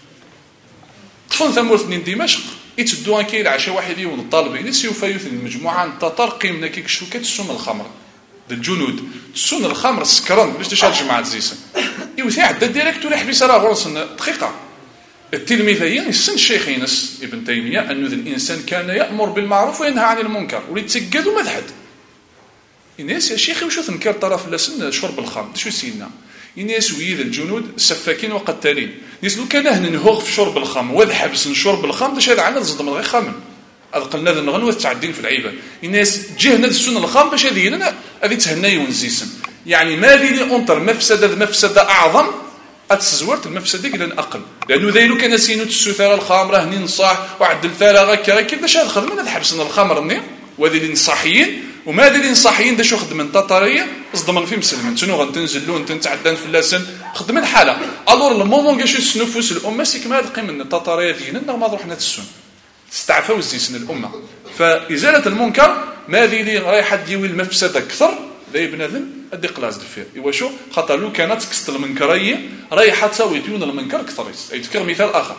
طفن ثمورث من دمشق يتدوا كاين عشاء واحد يوم الطالبين سوف يثني المجموعه التتار قيمنا كيك شوكات تسون الخمر الجنود تسون الخمر سكران باش تشال جماعه زيسن يوثي عدى ديريكتور يحبس راه غرسن دقيقه التلميذين السن الشيخ ينس ابن تيميه انه الانسان كان يامر بالمعروف وينهى عن المنكر وليتسجد وما ذحد الناس يا شيخي وشو تنكر طرف لسن شرب الخمر شو سينا الناس ويذ الجنود السفاكين وقتالين الناس لو كان ننهوغ في شرب الخمر وذحب سن شرب الخمر داش هذا عندنا تصدم غير خمن هذا قلنا ذا نغنوا تعدين في العيبه الناس جهنا السن الخمر باش هذه لنا هذه تهناي ونزيسن يعني ما ذي اونتر مفسده اعظم اتزورت المفسده كلان اقل لانه ذيلو كان سينو السثاره الخمره هني نصاح وعدل ثاره غكا باش هذا خدمه نذحب سن الخمر ني وهذه اللي نصاحيين وما ذي نصاحيين داش خدمه التطاريه صدمن في مسلمين شنو غنتنزلوا انت نتعدان في اللسن خدمه حاله الور المومون كاش النفوس الامه سيك ما تقيم من التطاريه ديالنا ما روحنا تسون تستعفوا الزيسن الامه فازاله المنكر ما ذي لي رايحه ديوي المفسده اكثر لا بنادم ادي قلاص دفير ايوا شو خاطر لو كانت تكست المنكريه رايحه تساوي ديون المنكر اكثر اي تفكر مثال اخر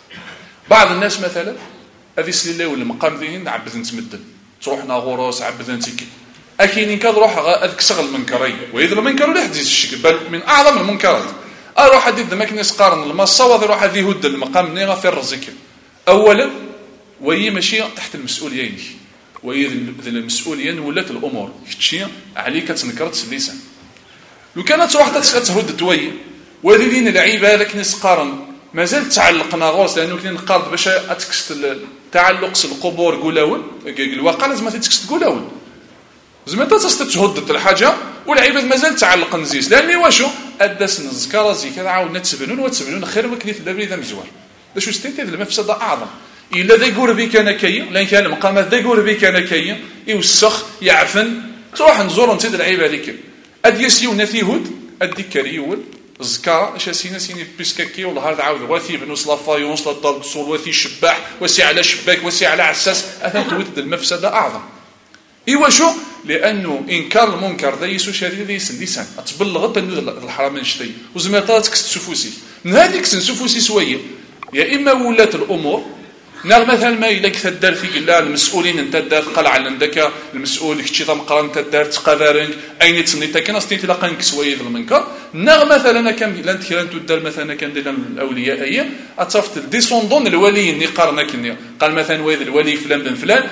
بعض الناس مثلا هذه سليله ولا مقام ذهن عبد نتمدن تروح ناغوروس عبد نتيك اكيد كان روح هذيك شغل المنكريه واذا المنكر لا يحدث الشكل بل من اعظم المنكرات اروح ادي دمك ناس قارن المصه وروح هذه هد المقام نيغا في الرزق اولا وهي ماشي تحت المسؤوليه وإذا المسؤولين ولات الأمور كتشي عليك تنكرت اللسان لو كانت واحدة تهد توي وذلين العيبة هذاك نسقارن مازال تعلقنا غوص لأنه كنا نقارد باش أتكست تعلق القبور قولاون الواقع لازم تكست قولاون زعما تستهد الحاجة والعيبة مازال تعلق نزيس لأني واشو أدس نذكر زي كذا عاودنا تسبنون خير وكلي في الدبري ذا مزوار باش استيتي المفسدة أعظم إلا ذا يقول بك أنا كي لأن كان المقامات ذا يقول بك أنا كي يوسخ يعفن تروح نزور نتيد العيب هذيك أدي يسيونا هود أدي كريول الزكاة اش سيني بيسكاكي والله هذا عاود واثي بنو صلافايون صلاة الصول واثي الشباح وسي على شباك وسي على عساس أثناء تود المفسدة أعظم إيوا شو لأنه إنكار المنكر ذا يسو شديد يس اللسان أتبلغت أنه الحرام شتي وزماتاتك تسفوسي من هذيك سنسفوسي سوية يا إما ولات الأمور نار مثلا ما إلا كثدار في قلا المسؤولين انت دار قلع عندك المسؤول كتشي تمقرا انت دار تقادرنج اين تسنيتا كان استيت لقنك سويد المنكر نار مثلا كان لانت كان تدار مثلا كان ديال الاولياء اي اتصفت ديسوندون الولي اللي قارنك قال مثلا ويد الولي فلان بن فلان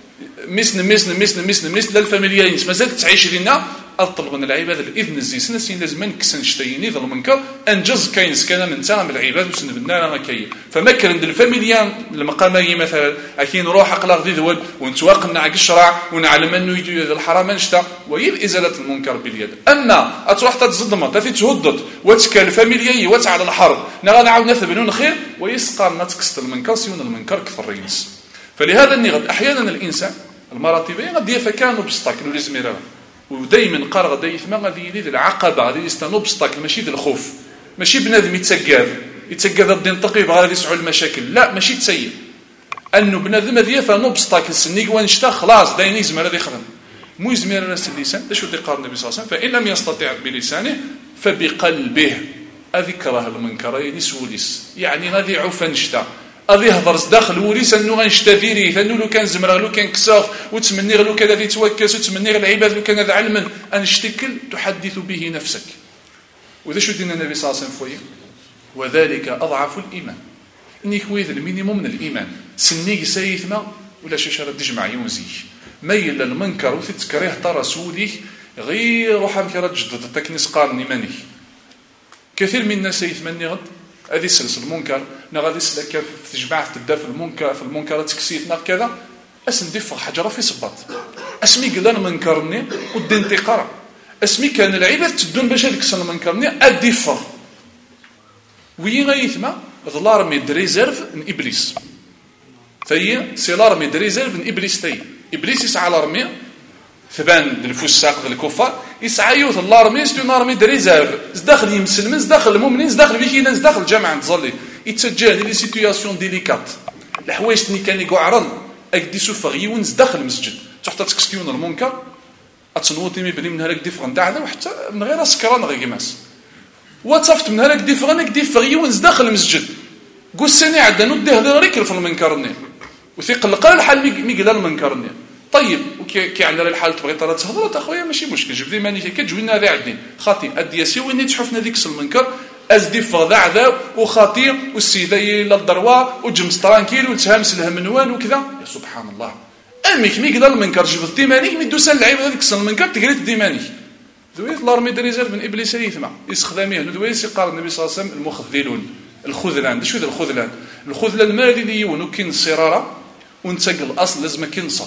مثل الفاميليين مازال تعيش لنا اطلبنا العباد الاذن الزيسنا سين لازم نكسن شتيني ذا المنكر انجز كاين سكانه من تاع العباد وسنبنا لنا كاين فما كان الفاميليان المقامي مثلا اكين روح اقلا غدي ذول ونتواقنا على الشرع ونعلم انه يجي الحرام نشتا وهي ازاله المنكر باليد اما تروح تتصدم تفي تهدد وتكال الفاميليي وتعلى الحرب نغا نعاود نثبنون خير ويسقى نتكست المنكر سيون المنكر كثر ينس فلهذا نغد احيانا الانسان المراتبيه غادي يفكانوا بستاكل لازم يرى ودائما قال غادي يثما غادي يدير العقبه غادي يستنوا بستاكل ماشي ديال الخوف ماشي بنادم يتسقاذ الدين تقيب غادي يسعوا المشاكل لا ماشي تسير انه بنادم هذه فانو بستاكل سنيك وانشتا خلاص داين يزمر هذا يخدم مزمر راس اللسان اش ودي قال النبي صلى الله عليه وسلم فإن لم يستطع بلسانه فبقلبه أذكره المنكر يعني سوليس يعني غادي عوفا نشتا غادي يهضر داخل وليس انه غنشتفيري انه لو كان زمره لو كان كساف وتمني لو كان غادي يتوكس وتمني العباد لو كان هذا علما انشتكل تحدث به نفسك. وإذا شو دينا النبي صلى الله عليه وسلم فويه وذلك أضعف الإيمان إني كويذ المينيموم من الإيمان سنيك سيثما ولا شاشة تجمع يونزي ميل المنكر وتتكريه ترسولي غير روحا مكرا جدد تكنيس قارني ماني كثير من الناس يتمني غد هذه سلسل المنكر غادي سلك في تجمع تبدا في المنكر تكسيفنا كذا اسم دفع حجره في صباط اسمي قال انا منكرني ودي انتقار اسمي كان العباد تدون باش هذيك السنه منكرني ادفر وين غيثما ظلارمي دريزيرف من ابليس فهي سي لارمي دريزيرف من ابليس تاي ابليس يسعى لارمي ثبان الفساق الكفار يسعى يوث لارمي ستو نارمي دريزيرف داخل المسلمين داخل المؤمنين داخل بيكيناس داخل الجامعه تصلي يتسجل لي سيتوياسيون ديليكات الحوايج اللي كان يقعرن اكدي سوفغ يونس داخل المسجد تحت تكستيون المنكر اتنوتي بلي من هذاك ديفرن تاع وحتى من غير سكران غير كيماس وتصفت من هذاك ديفرن يونس داخل المسجد قول سني عندنا نديه هذا ريكل في المنكرني وثيق القرار الحال مي قال المنكرني طيب كي عندنا الحال تبغي ترى تهضر اخويا ماشي مشكل جبدي ماني كتجوينا هذا عندي خاطي ادياسي وين تشوفنا ديك المنكر ازدف ذا وخاطي والسيدي للضروه وجمس ترانكيل وتهامس الهمنوان وكذا يا سبحان الله امك مي قال المنكر جبد ديمانيك مي دوسان العيب هذيك المنكر تقريت ديمانيك دويت لارمي دريزير من ابليس يثما يستخدميه دويت قال النبي صلى الله عليه وسلم المخذلون الخذلان شو ذا الخذلان ما اللي يونو كاين الصراره ونتقل الاصل لازم كينصر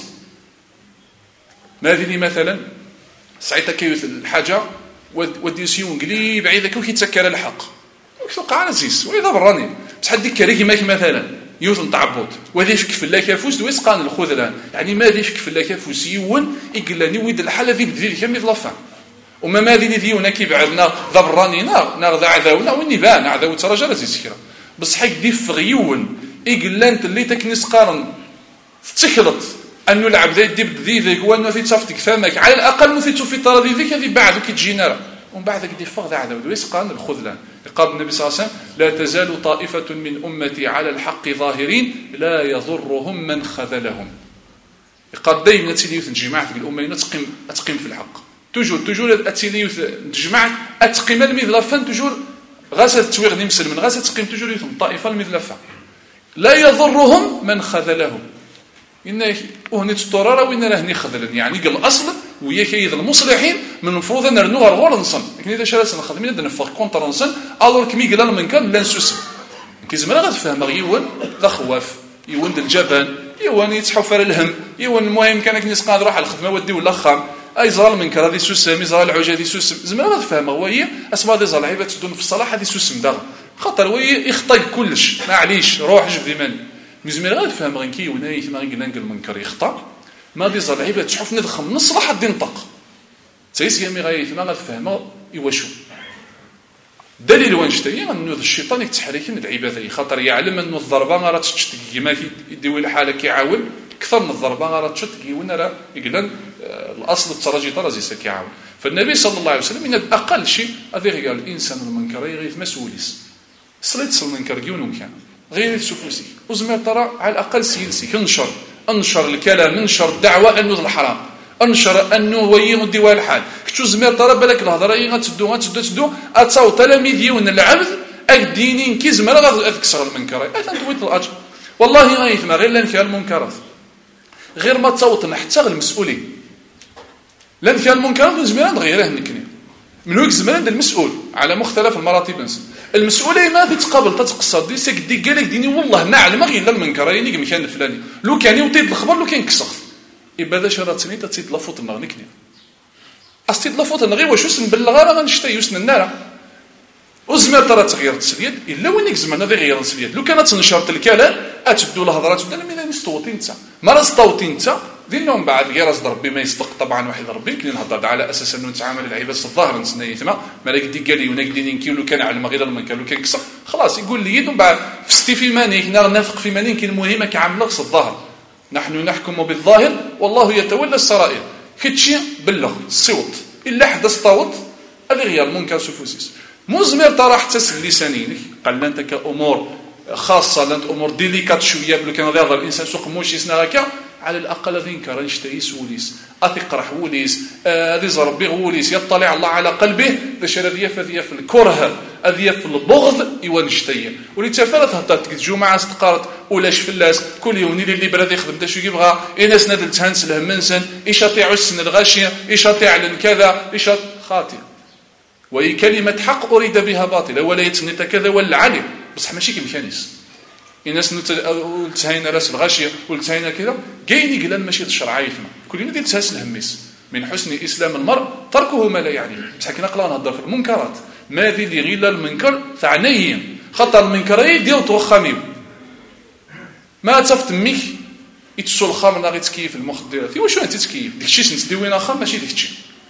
ماذا مثلا ساعتها كيوث الحاجه ودي سيون قلي بعيده كي يتسكر الحق وقع عزيز واذا براني بصح ديك كريكي ماك مثلا يوث نتعبط وهذا يفك في الله كافوس دويس قان الخذلان يعني ما يفك في الله كافوس يون يقلاني ويد الحاله ذي بدي كم يطلفها وما ماذا اللي ديونا كيبعدنا ضبراني نار ذا عذاونا وين بان عذاو ترجى رزي كرا بصح حق دي فغيون يقلانت اللي تكنس قارن تخلط انه العبد يدي بدي ذيك وانه في تصفتك فمك على الاقل مثيت في طرد ذيك هذه بعد كتجينا ومن بعد كدي فغ ذا عذاو دويس قان الخذلان قال النبي صلى الله عليه وسلم لا تزال طائفه من امتي على الحق ظاهرين لا يضرهم من خذلهم قال دائما تليوث الجماعه في الامه تقيم في الحق توجور اتليوث الجماعه اتقيم المذلفان توجور غاسه تويغني مسلم غاسه تقيم توجور يثم الطائفه المذلفه لا يضرهم من خذلهم إن وهني تطرر وين راهني خذلن يعني قال الاصل ويا كيد المصلحين من المفروض ان نرنو غور نصن لكن اذا شراسنا خدمين بدنا نفق كونتر نصن الور كمي قال المنكر لا نسوس كيزمر غتفهم غيون ذا خواف يون الجبان يون يتحف على الهم يون المهم كانك نسقى نروح على الخدمه ودي ولا خام اي زرا المنكر هذه سوسم زرا العوج هذه سوسم زعما غتفهم هو هي اسماء دي زرا عيبات تدون في الصلاه هذه سوسم دار خاطر هو يخطي كلش معليش روح جبد يمن مزمير غتفهم غير كي ونا يثما قلنا نقول المنكر يخطا ما دي زرا عيبات تشوف ندخل نص راح ينطق تيس يمي غيثما غتفهم يواشو دليل وانشتي انه الشيطان يتحرك من العباده خاطر يعلم انه الضربه راه تشتكي كما يديوي الحاله كيعاون اكثر من الضربه راه تشتكي ونا راه يقلن الاصل التراجي ترازي سكيعاون فالنبي صلى الله عليه وسلم من اقل شيء هذا قال الانسان المنكر غير مسؤوليس صليت المنكر كيون كان غير سفوسي وزمر ترى على الاقل سيلسي انشر الكلام انشر الدعوه انه الحرام انشر انه ويغ ديوا الحال كتو زمير ترى بالك الهضره غتسدو اتصاو تلاميذ يون العبد الدينين كي زمر غتكسر المنكر تويت الاجر والله غيث ما غير لان فيها المنكرات غير ما تصوتنا حتى المسؤولين لان فيها المنكرات زميران غيره نكني من وقت زمان المسؤول على مختلف المراتب المسؤولين ما في تقابل تتقصد دي سك دي قالك ديني والله نعلم غير المنكر يعني مكان الفلاني لو كان يوطيد الخبر لو كان كسر يبقى ذا شراتني تتيد لافوت نغنكني استيد لافوت نغي واش اسم بالغا راه غنشتا يسن النار وزمان ترى تغير السليد الا وين زعما غير السليد لو كانت نشرت الكلام اتدو الهضرات انا ملي نستوطي انت ما رستوطي انت دينا من بعد غير اصدر ربي ما يصدق طبعا واحد ربي كلي نهضر على اساس انه نتعامل العباد الظاهر نسنيتما مالك دي قال لي ونقدين كيلو كان على غير المنكر لو كان كسر خلاص يقول لي من بعد فستي في مانيك نافق في مانيك المهمه كعامل الظاهر نحن نحكم بالظاهر والله يتولى السرائر كتشي باللغ الصوت الا حدا صوت هذه غير المنكر سفوسيس مزمر ترى حتى اللسانين قال انت كامور خاصه لانت امور ديليكات شويه بلو كان يهضر الانسان سوق موشي سنا هكا على الاقل ذنكر نشتيس وليس اثقرح وليس هذه زربي وليس يطلع الله على قلبه باش هذه فذيه في الكره هذه في البغض يونشتيه ولتفرث هضرت الجمعه استقرت ولاش فلاس كل يوم اللي براد يخدم دا شو يبغى الناس نادل تهنس الهمنسن يشاطيع السن الغاشيه يشاطيع للكذا يشاط خاطئ وهي كلمه حق اريد بها باطله ولا يتنيت كذا ولا علي بصح ماشي كيمكانيس الناس تهينا راس الغاشيه والتهينا كذا كاين يقلان ماشي الشرعيه فما كلنا ديال تهاس الهميس من حسن اسلام المرء تركه ما لا يعني بصح كي نقلا نهضر في المنكرات ما ذي اللي غير المنكر ثعنيه خطر المنكر ديال توخميو ما تفت ميك يتسول الخمر لا غيتكيف المخدرات واش انت تتكيف داكشي سنتديوين اخا ماشي داكشي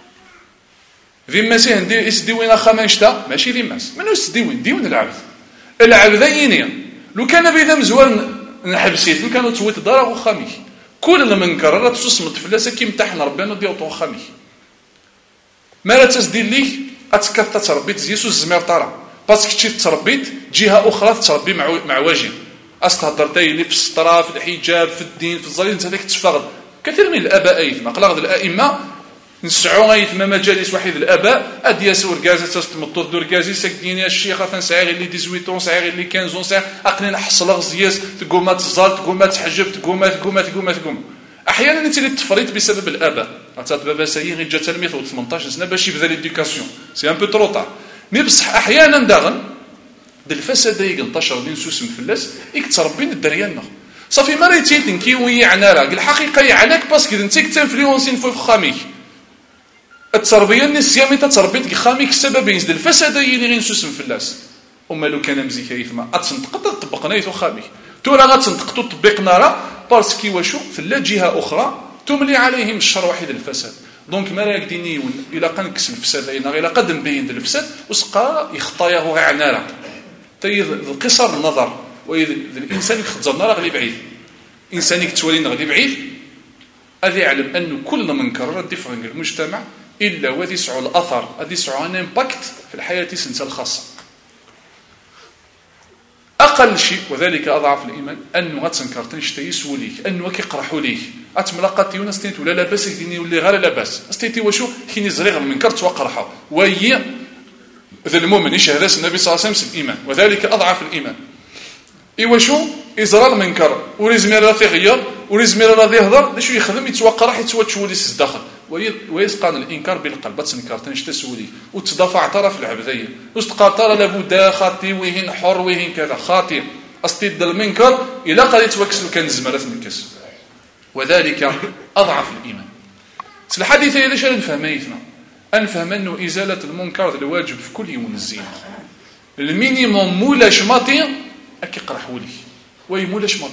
ذي سي ندير اسديوين اخا ما نشتا ماشي ذي ماس منو سديوين ديون العبدين لو كان بيذا مزوار نحبسيت لو كانوا تويت دار وخامي كل المنكر راه تصمت فلاسه كي امتحن ربنا ديال توخامي ما لا تسدير ليك اتكثت تربيت زيسو الزمير طرا باسكو تشي تربيت جهه اخرى تربي مع واجب استهضر تايلي في السطره في الحجاب في الدين في الظليل انت هذاك تفقد كثير من الاباء ايثما قلاغ الائمه نسعوا ايثما مجالس وحيد الاباء ادياس وركازه تستمطوط دوركازي سكديني الشيخه تنسعي اللي 18 ساعي اللي 15 ساعه اقلين حصل غزياس تقوم ما تزال تقوم ما تحجب تقوم احيانا انت اللي تفريط بسبب الاباء عطات بابا سي غير جا تلميذ و 18 سنه باش يبدا ليديوكاسيون سي ان بو ترو طار مي بصح احيانا داغن الفساد ينتشر بين سوسم فلاس يكتربين الدريانه صافي ما ريتي نكيوي عنالا الحقيقه يعناك باسكو انت كتنفلونسين في خاميك التربيه النسيامي تربيت خاميك سببين الفساد اللي غير سوسم فلاس وما لو كان مزيك يفما اتنطق طبقنا يثو خاميك تورا غتنطقطو طبقنا راه باسكو واشو في لا جهه اخرى تملي عليهم الشر وحيد الفساد دونك ما راك دينيون الا كنكس الفساد الا قد نبين الفساد وسقى يخطاياه غير عنالا تيض قصر النظر واذا الانسان يخزر نار غادي بعيد انسان يتولين غادي بعيد هذا يعلم انه كل منكر راه في المجتمع الا وذي يسعوا الاثر هذا يسعوا ان امباكت في الحياه سنه الخاصه اقل شيء وذلك اضعف الايمان انه غتنكر تنشتيس وليك انه كيقرحوا ليك اتملقات يونس تيت ولا لاباس يديني ولا غير لاباس استيتي واشو كاين زريغ المنكر توقرحوا وهي ذا المؤمن يشهد النبي صلى الله عليه وسلم الايمان وذلك اضعف الايمان ايوا ازرار المنكر وريزمير راه غير وريزمير راه يهضر شو يخدم يتوقع راح يتوتشوليس الداخل ويسقان الانكار بالقلب تنكر تنشتسولي وتدافع طرف العبديه واستقال ترى لابد خاطي وين حر وين كذا خاطي استيد المنكر الى قريت وكسل كان زمرات نكس وذلك اضعف الايمان الحديث هذا شنو نفهميتنا نفهم انه ازاله المنكر الواجب في كل يوم الزينه المينيموم مولا شماطي اكيقرح ولي وي مولا شماطي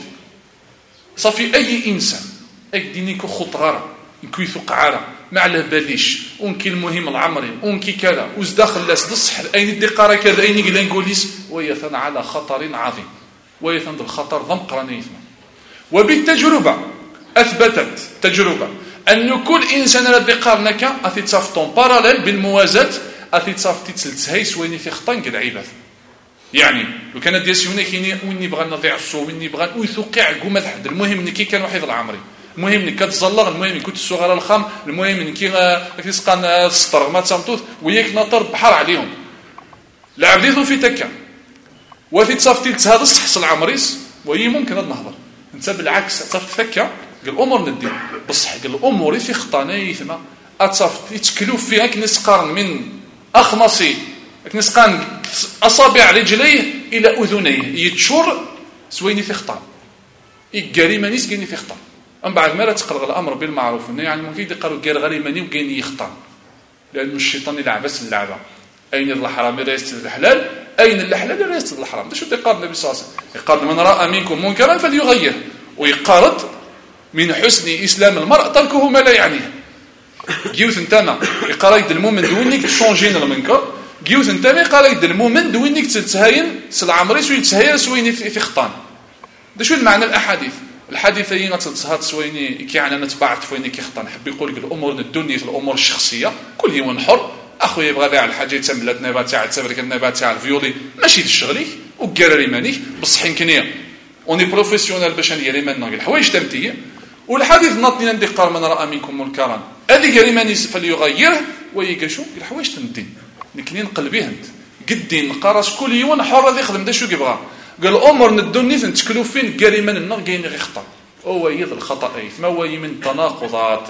صافي اي انسان اكدينيكو خطغره يكون يثقعره ما على باليش ونكي المهم العمري ونكي كذا وزداخل لاس الصحر اين الدقاره كذا اين يقول نقوليس ويثن على خطر عظيم ويثن الخطر ضم قرانيثنا وبالتجربه اثبتت تجربه ان كل انسان الذي قارنك اثيتصاف طون باراليل بالموازاه اثيتصاف تتسهيس وين في خطان قد عيبات يعني لو كان ديسيوني كاين وين يبغى نضيع الصو وين يبغى ويثقع قوم تحد المهم ان كي كان واحد العمري المهم انك كتزلغ المهم كنت الصغار الخام المهم انك كيسقان السطر ما تمطوط وياك ناطر بحر عليهم لعبديتو في تكه وفي تصافتي هذا الصحص العمريس وهي ممكن هاد نهضر انت بالعكس تفكه الامور ندير بصح الامور في خطاني ثم اتصاف يتكلوف فيها كنسقارن من اخمصي كنسقان اصابع رجليه الى اذنيه يتشر سويني في خطا يقاري مانيس كايني في خطا من بعد ما لا تقرر الامر بالمعروف يعني ممكن يقرروا غير غريماني وكاين يخطا لان الشيطان يلعب بس اللعبه اين الحرام رئيس الحلال اين الحلال رئيس الحرام ده شو يقال النبي صلى الله عليه وسلم يقال من راى منكم منكرا فليغير ويقارض من حسن اسلام المرء تركه ما لا يعنيه جيوث نتاما يقرايد المؤمن دوينك تشونجين المنكر جيوث نتاما يقرايد المؤمن دوينك تتهاين سل عمري سوي تتهاين سويني في خطان ده شو المعنى الاحاديث الحديثين غتتصهاد سويني كيعني انا تبعت فويني كيخطا نحب يقول لك الامور الدنيا الامور الشخصيه كل يوم حر اخويا بغى كاع الحاجه تملات نبات تاع تبرك النبات تاع الفيولي ماشي الشغلي وكاري مانيك بصح كنيه اوني بروفيسيونيل باش ندير منا الحوايج تمتيه والحديث ناطني ندي قال من راى منكم منكرا هذه قال ماني فليغيره ويقاشو الحوايج تمدين لكن قلبي انت قدي نقراش كل يوم حر هذا يخدم دا شو كيبغى قال الامور ندوني نتكلوا فين قال من النار كاين غير خطا هو يد الخطا ما هو من التناقضات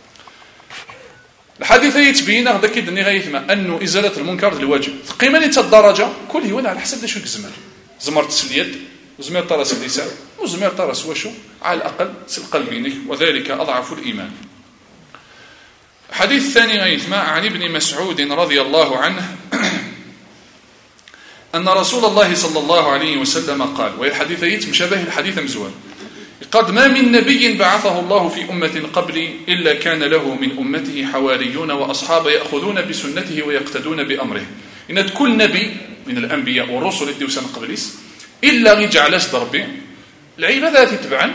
الحديث يتبين هذا كيدني غيثما انه ازاله المنكر الواجب قيمه الدرجه كل يوم على حسب شو كزمر زمر تسليد وزمر طرس اللسان وزمر طرس وشو على الاقل سل قلبينك وذلك اضعف الايمان. حديث ثاني غيثما عن ابن مسعود رضي الله عنه أن رسول الله صلى الله عليه وسلم قال والحديث يتمشابه الحديث مزوان قد ما من نبي بعثه الله في أمة قبلي إلا كان له من أمته حواريون وأصحاب يأخذون بسنته ويقتدون بأمره إن كل نبي من الأنبياء والرسل الدوسان قبليس إلا يجعل ضربي العبادة تتبعا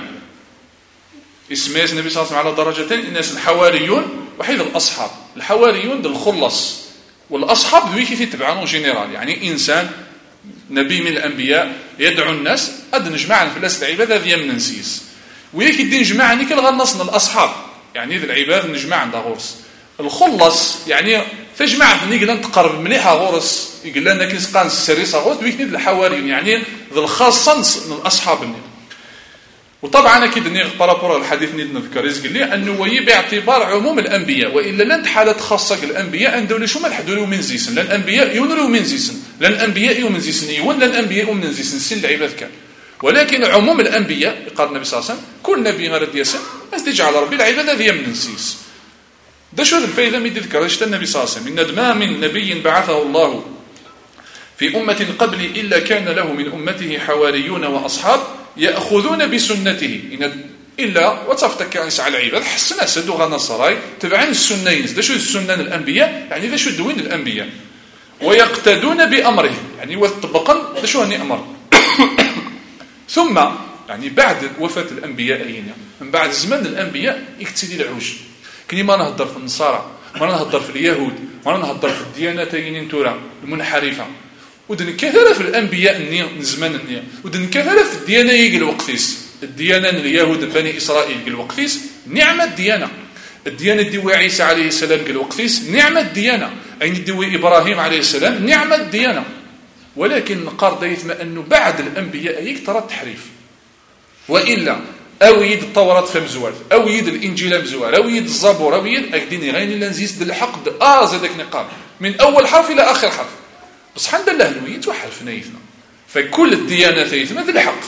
اسمه النبي صلى الله عليه وسلم على درجتين الناس الحواريون وحيد الأصحاب الحواريون دل الخلص والأصحاب ذويك تتبعون جنرال يعني إنسان نبي من الأنبياء يدعو الناس أد نجمع في الناس العبادة ذي من نسيس ويك الدين جماعة نيكل غنصنا الأصحاب يعني ذي العبادة نجمع عند غورس الخلص يعني فجمع في نيكل تقرب مليحة غورس يقول لنا كنس قان السريسة غورس ذويك نيد الحواريين يعني ذي الخاصة من الأصحاب النيل. وطبعا اكيد اني بارابور الحديث نيد نذكر يقول لي انه وي باعتبار عموم الانبياء والا لن حالات خاصه الانبياء عندهم شو ما الحدود من زيسن لان الانبياء ينروا من زيسن لان الانبياء يوم من زيسن ولا الانبياء من زيسن سن العباد كان ولكن عموم الانبياء قال النبي صلى الله عليه وسلم كل نبي غير يسن استجعل ربي العباده ذي من نسيس ده شو الفائده من ذكر النبي صلى الله عليه وسلم ان ما من نبي بعثه الله في امه قبلي الا كان له من امته حواريون واصحاب يأخذون بسنته إلا وتفتك عن سعى العباد حسنا سدو غانا صراي تبعين السنين ذا شو السنن الأنبياء يعني ذا شو الدوين الأنبياء ويقتدون بأمره يعني وطبقا ذا شو هني أمر ثم يعني بعد وفاة الأنبياء من بعد زمن الأنبياء يكتدي العوج كني ما نهضر في النصارى ما نهضر في اليهود ما نهضر في الديانتين تورا المنحرفة ودن كثرة في الأنبياء نزمان النية ودن كثرة في الديانة يقل وقتيس الديانة اليهود بني إسرائيل قل وقتيس نعمة الديانة الديانة ديوي عيسى عليه السلام قل وقتيس نعمة الديانة أين ديوي إبراهيم عليه السلام نعمة الديانة ولكن نقار دايثما أنه بعد الأنبياء يكتر التحريف وإلا أو يد التوراة فمزوال أو يد الإنجيل مزوال أو يد الزبور أو يد أكديني غيني لنزيس دلحق زادك نقار من أول حرف إلى آخر حرف بس حمد الله نويت وحرف نيثنا فكل الديانة ثيثنا ذي الحق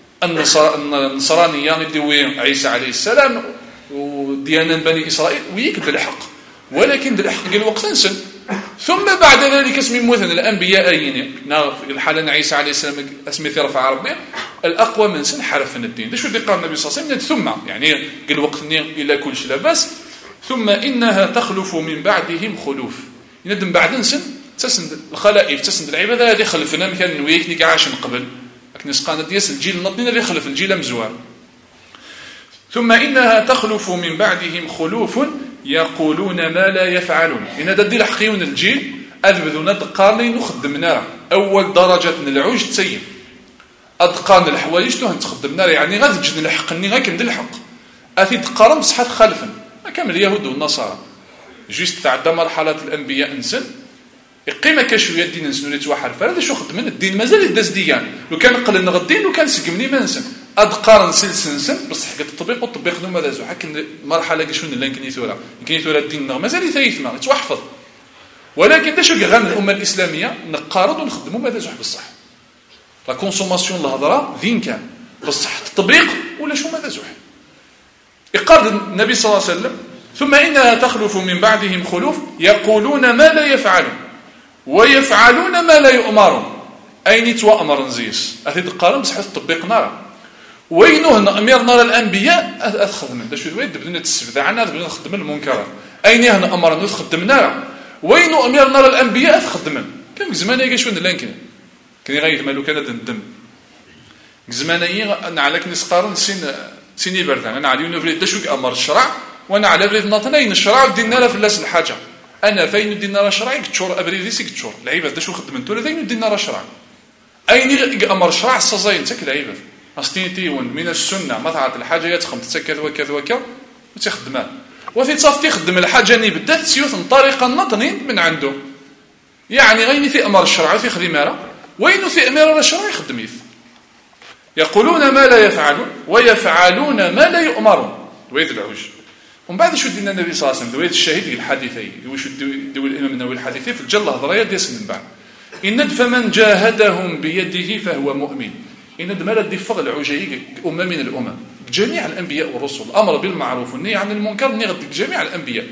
النصرانية يدوي عيسى عليه السلام وديانة بني إسرائيل ويكد الحق ولكن ذي الحق قال وقت نسن ثم بعد ذلك اسم مثلا الأنبياء أين الحالة عيسى عليه السلام اسمي رفع ربي الأقوى من سن حرف الدين ده شو اللي قال النبي صلى الله عليه وسلم ثم يعني قال وقت إلى كل شيء لباس ثم إنها تخلف من بعدهم خلوف يندم بعد نسن تسند الخلائف تسند العبادة هذه خلفنا مكان نويك نيك عاش قبل لكن سقانا دياس الجيل نطنين اللي خلف الجيل مزوار ثم إنها تخلف من بعدهم خلوف يقولون ما لا يفعلون إن هذا دي الحقيون الجيل أذبذون أدقارني نخدمنا أول درجة من العوج تسيب أدقارن الحوايج تهن تخدمنا يعني غادي تجد الحقني غاك ندير الحق أثي تقارن بصحات خلفا كامل اليهود والنصارى جيست تعدى مرحلة الأنبياء إنسان قيمة كشوية الدين نسنو توحر فهذا شو خدمنا الدين مازال يداز ديان لو كان قلنا غدين لو كان سقمني ما نسن أدقارن سلسنسن بس حكا التطبيق والتطبيق نو ماذا زو حكا مرحلة كشون اللي يمكن يثورا الدين مازال يثيثنا يتوحفظ ولكن دا شو غان الأمة الإسلامية نقارض ونخدمو ماذا زو بالصح لا كونسوماسيون الهضرة ذين كان بالصح التطبيق ولا شو ماذا زو يقال النبي صلى الله عليه وسلم ثم إنها تخلف من بعدهم خلوف يقولون ما لا يفعلون ويفعلون ما لا يؤمرون أين توأمر نزيس أثيد قارن بصحة التطبيق نارا وينه نأمير نار الأنبياء أخذ من ده شو دويد بدنا تسبذ عنا بدنا نخدم المنكرات أين هنا أمر نخدم نارا وينه أمير نار الأنبياء أخدم كم زمان يجي شو نلان كني غير مالو كان دندم زمان نعلك نسقارن سين سيني بردان انا علي نفريد دشوك امر الشرع وانا على بريد ناطنين الشرع ودينا لا في الناس الحاجه انا فين دينا لا شرع كتشور ابريدي سي كتشور العيبه داشو خدمتو لا فين دينا لا شرع ايني امر الشرع الصزاين تك العيبه استيتيون من السنه ما تعرف الحاجه يتخم كذا وكذا وكذا وتخدمها وفي تصافتي خدم الحاجه ني بدات سيوت من طريقه نطنين من عنده يعني غيني في امر الشرع في خدمه وين في امر الشرع يخدم يقولون ما لا يفعلون ويفعلون ما لا يؤمرون ويذ العوج ومن بعد شو دينا النبي صلى الله عليه وسلم دويت الشهيد الحديثين وش دو الامام النووي الحديثين في الجله هضريه ديس من بعد ان فمن جاهدهم بيده فهو مؤمن ان دمر الدفق العجيق امه من الامم جميع الانبياء والرسل الامر بالمعروف والنهي عن المنكر نغد جميع الانبياء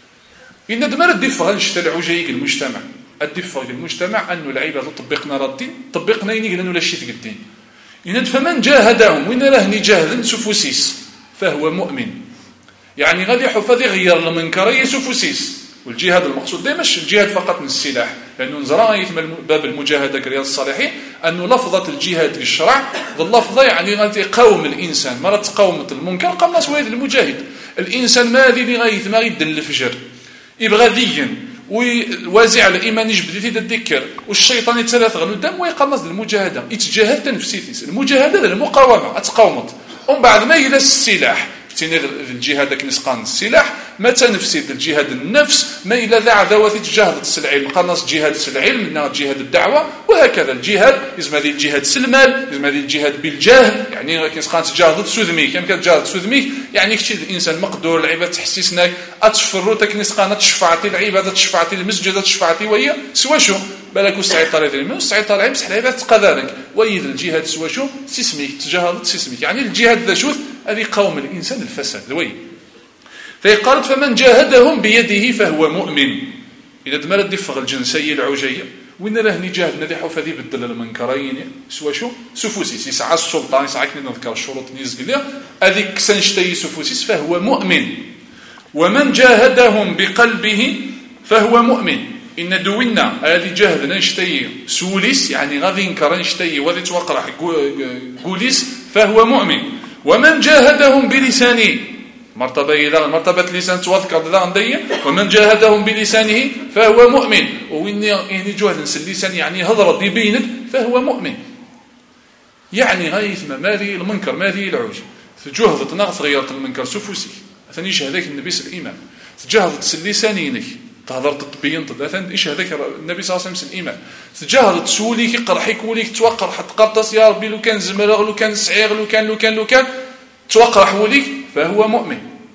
ان دمر الدفق نشتل عجيق المجتمع الدفق المجتمع انه العباد طبقنا ردين طبقنا يني لانه لا شيء في الدين ان فمن جاهدهم وين راه نجاهد سفوسيس فهو مؤمن يعني غادي حفظ يغير المنكر يسفوسيس والجهاد المقصود ده مش الجهاد فقط من السلاح لانه نزرع يثمل باب المجاهده كرياض الصالحين انه لفظه الجهاد في الشرع اللفظه يعني غادي يقاوم الانسان مره تقاوم المنكر قام ناس واحد المجاهد الانسان ما اللي غايث ما يدل الفجر يبغى ذين ووازع الايمان يجبد يتذكر والشيطان يتسلف قدام ويقمص المجاهده يتجاهد تنفسيتيس المجاهده المقاومه اتقاومت ومن بعد ما يلاس السلاح تيني الجهاد كنسقان السلاح ما تنفسد الجهاد النفس ما الى ذا عداوه تجاهد العلم قناص جهاد العلم من جهاد الدعوه وهكذا الجهاد لازم هذه الجهاد المال لازم هذه الجهاد بالجاه يعني كنسقان تجاهد سوذميك كم كتجاهد سوذميك يعني كثير الانسان مقدور العباد تحسسناك اتشفرو تكنسقان تشفعتي العباده تشفعتي المسجد تشفعتي وهي سوا شو بالك وسعيطار العلم وسعيطار العلم بصح العباد تقدرك ويذ الجهاد سوا شو سيسميك تجاهد سيسميك يعني الجهاد ذا شوث هذه قوم الانسان الفساد وي فقالت فمن جاهدهم بيده فهو مؤمن اذا دمر الدفق الجنسيه العوجيه وين راه نجاهد نذيحوا فذي بدل المنكرين سوا شو سفوسيس يسعى السلطان يسعى كنا نذكر الشروط نيز قال هذيك سنشتي سفوسيس فهو مؤمن ومن جاهدهم بقلبه فهو مؤمن ان دوينا هذه جاهد نشتي سوليس يعني غادي ينكر نشتي وذي توقع قوليس فهو مؤمن ومن جاهدهم بلسانه مرتبه الى مرتبه اللسان تذكر ذا عندي ومن جاهدهم بلسانه فهو مؤمن وين يعني جهد اللسان يعني هضر يبينك فهو مؤمن يعني غايث ما مالي المنكر مالي العوج تجهد تنغص غيرت المنكر سفوسي ثاني هذاك النبي صلى الله عليه وسلم تجهد لسانينك تهضر تبين ثلاثا ايش هذاك النبي صلى الله عليه وسلم الايمان تجاهد تسوليك قرحيك وليك توقر حتى قرطس يا ربي لو كان زمرغ لو كان سعير لو كان توقر حوليك فهو مؤمن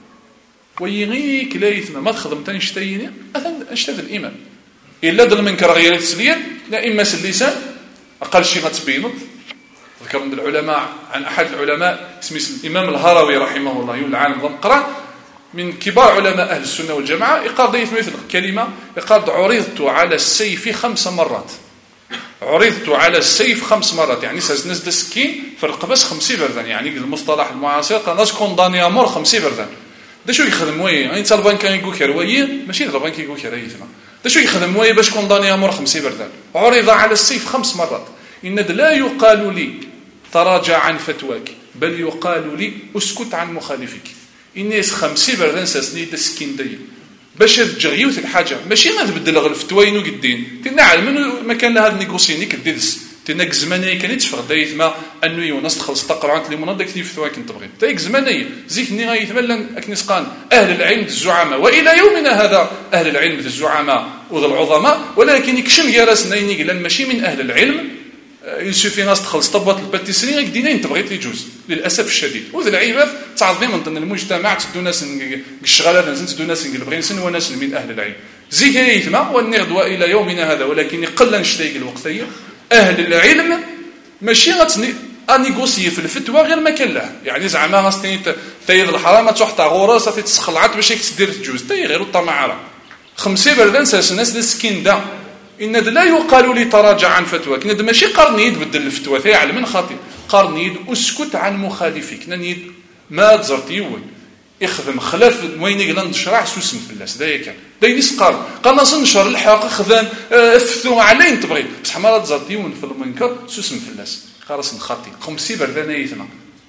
ويغيك لا يثم ما تخدم تنشتيني اشتد الايمان الا دل منكر غير تسليا لا اما اللسان اقل شيء غتبينض ذكر عند العلماء عن احد العلماء اسمه الامام الهروي رحمه الله العالم ضمقرا من كبار علماء أهل السنة والجماعة يقال مثل كلمة يقال عرضت على السيف 5 مرات عرضت على السيف 5 مرات يعني سنزد السكين في القفص 5 بردان يعني المصطلح المعاصر قال ناس كونداني امور 5 بردان دا شو يخدم وي يعني طالبان كان يقول كروي ماشي طالبان كيقول كريثنا دا شو يخدم وي باش كونداني امور 5 بردان عرض على السيف 5 مرات ان لا يقال لي تراجع عن فتواك بل يقال لي اسكت عن مخالفك الناس 5 بردان ساسني تسكين دي باش تجريوت الحاجه ماشي ما تبدل غير الفتوين وقدين تنعلم ما كان لها نيغوسيني كديس تنك زمانيه كان يتفق دايت ما انه يونس تخلص تقرا انت لي منض كيف فتوى كنت تبغي تايك زمانيه زيكني غيتملن اكنسقان اهل العلم الزعماء والى يومنا هذا اهل العلم الزعماء وذو العظماء ولكن يكشم جرسنا ينقل ماشي من اهل العلم يسوفي ناس تخلص طبات الباتيسري دينين تبغي تيجوز للاسف الشديد وذ العباد تعظيم من ضمن المجتمع تدو ناس الشغالات تدو ناس البغينسن وناس من اهل العلم زي هيثما والنغدوا الى يومنا هذا ولكن قل نشتيق الوقتيه اهل العلم ماشي انيغوسي في الفتوى غير ما كان له يعني زعما غاستني تايض الحرام تحت غوره صافي تسخلعت باش تدير تجوز تاي غير الطماعره 5 بردان ساس الناس السكين دا ان لا يقال لي تراجع عن فتواك ند ماشي قرني يبدل الفتوى تاع علم خاطئ قرني اسكت عن مخالفك ننيد ما تزرتيون يخدم خلاف وين يقلن شرع سوسم فلاس دا ياك دا يسقر قال نشر الحق خذان افتوا علين تبغي بصح ما تزرتيون في المنكر سوسم فلاس خلاص نخاطي 5 بردان يثنا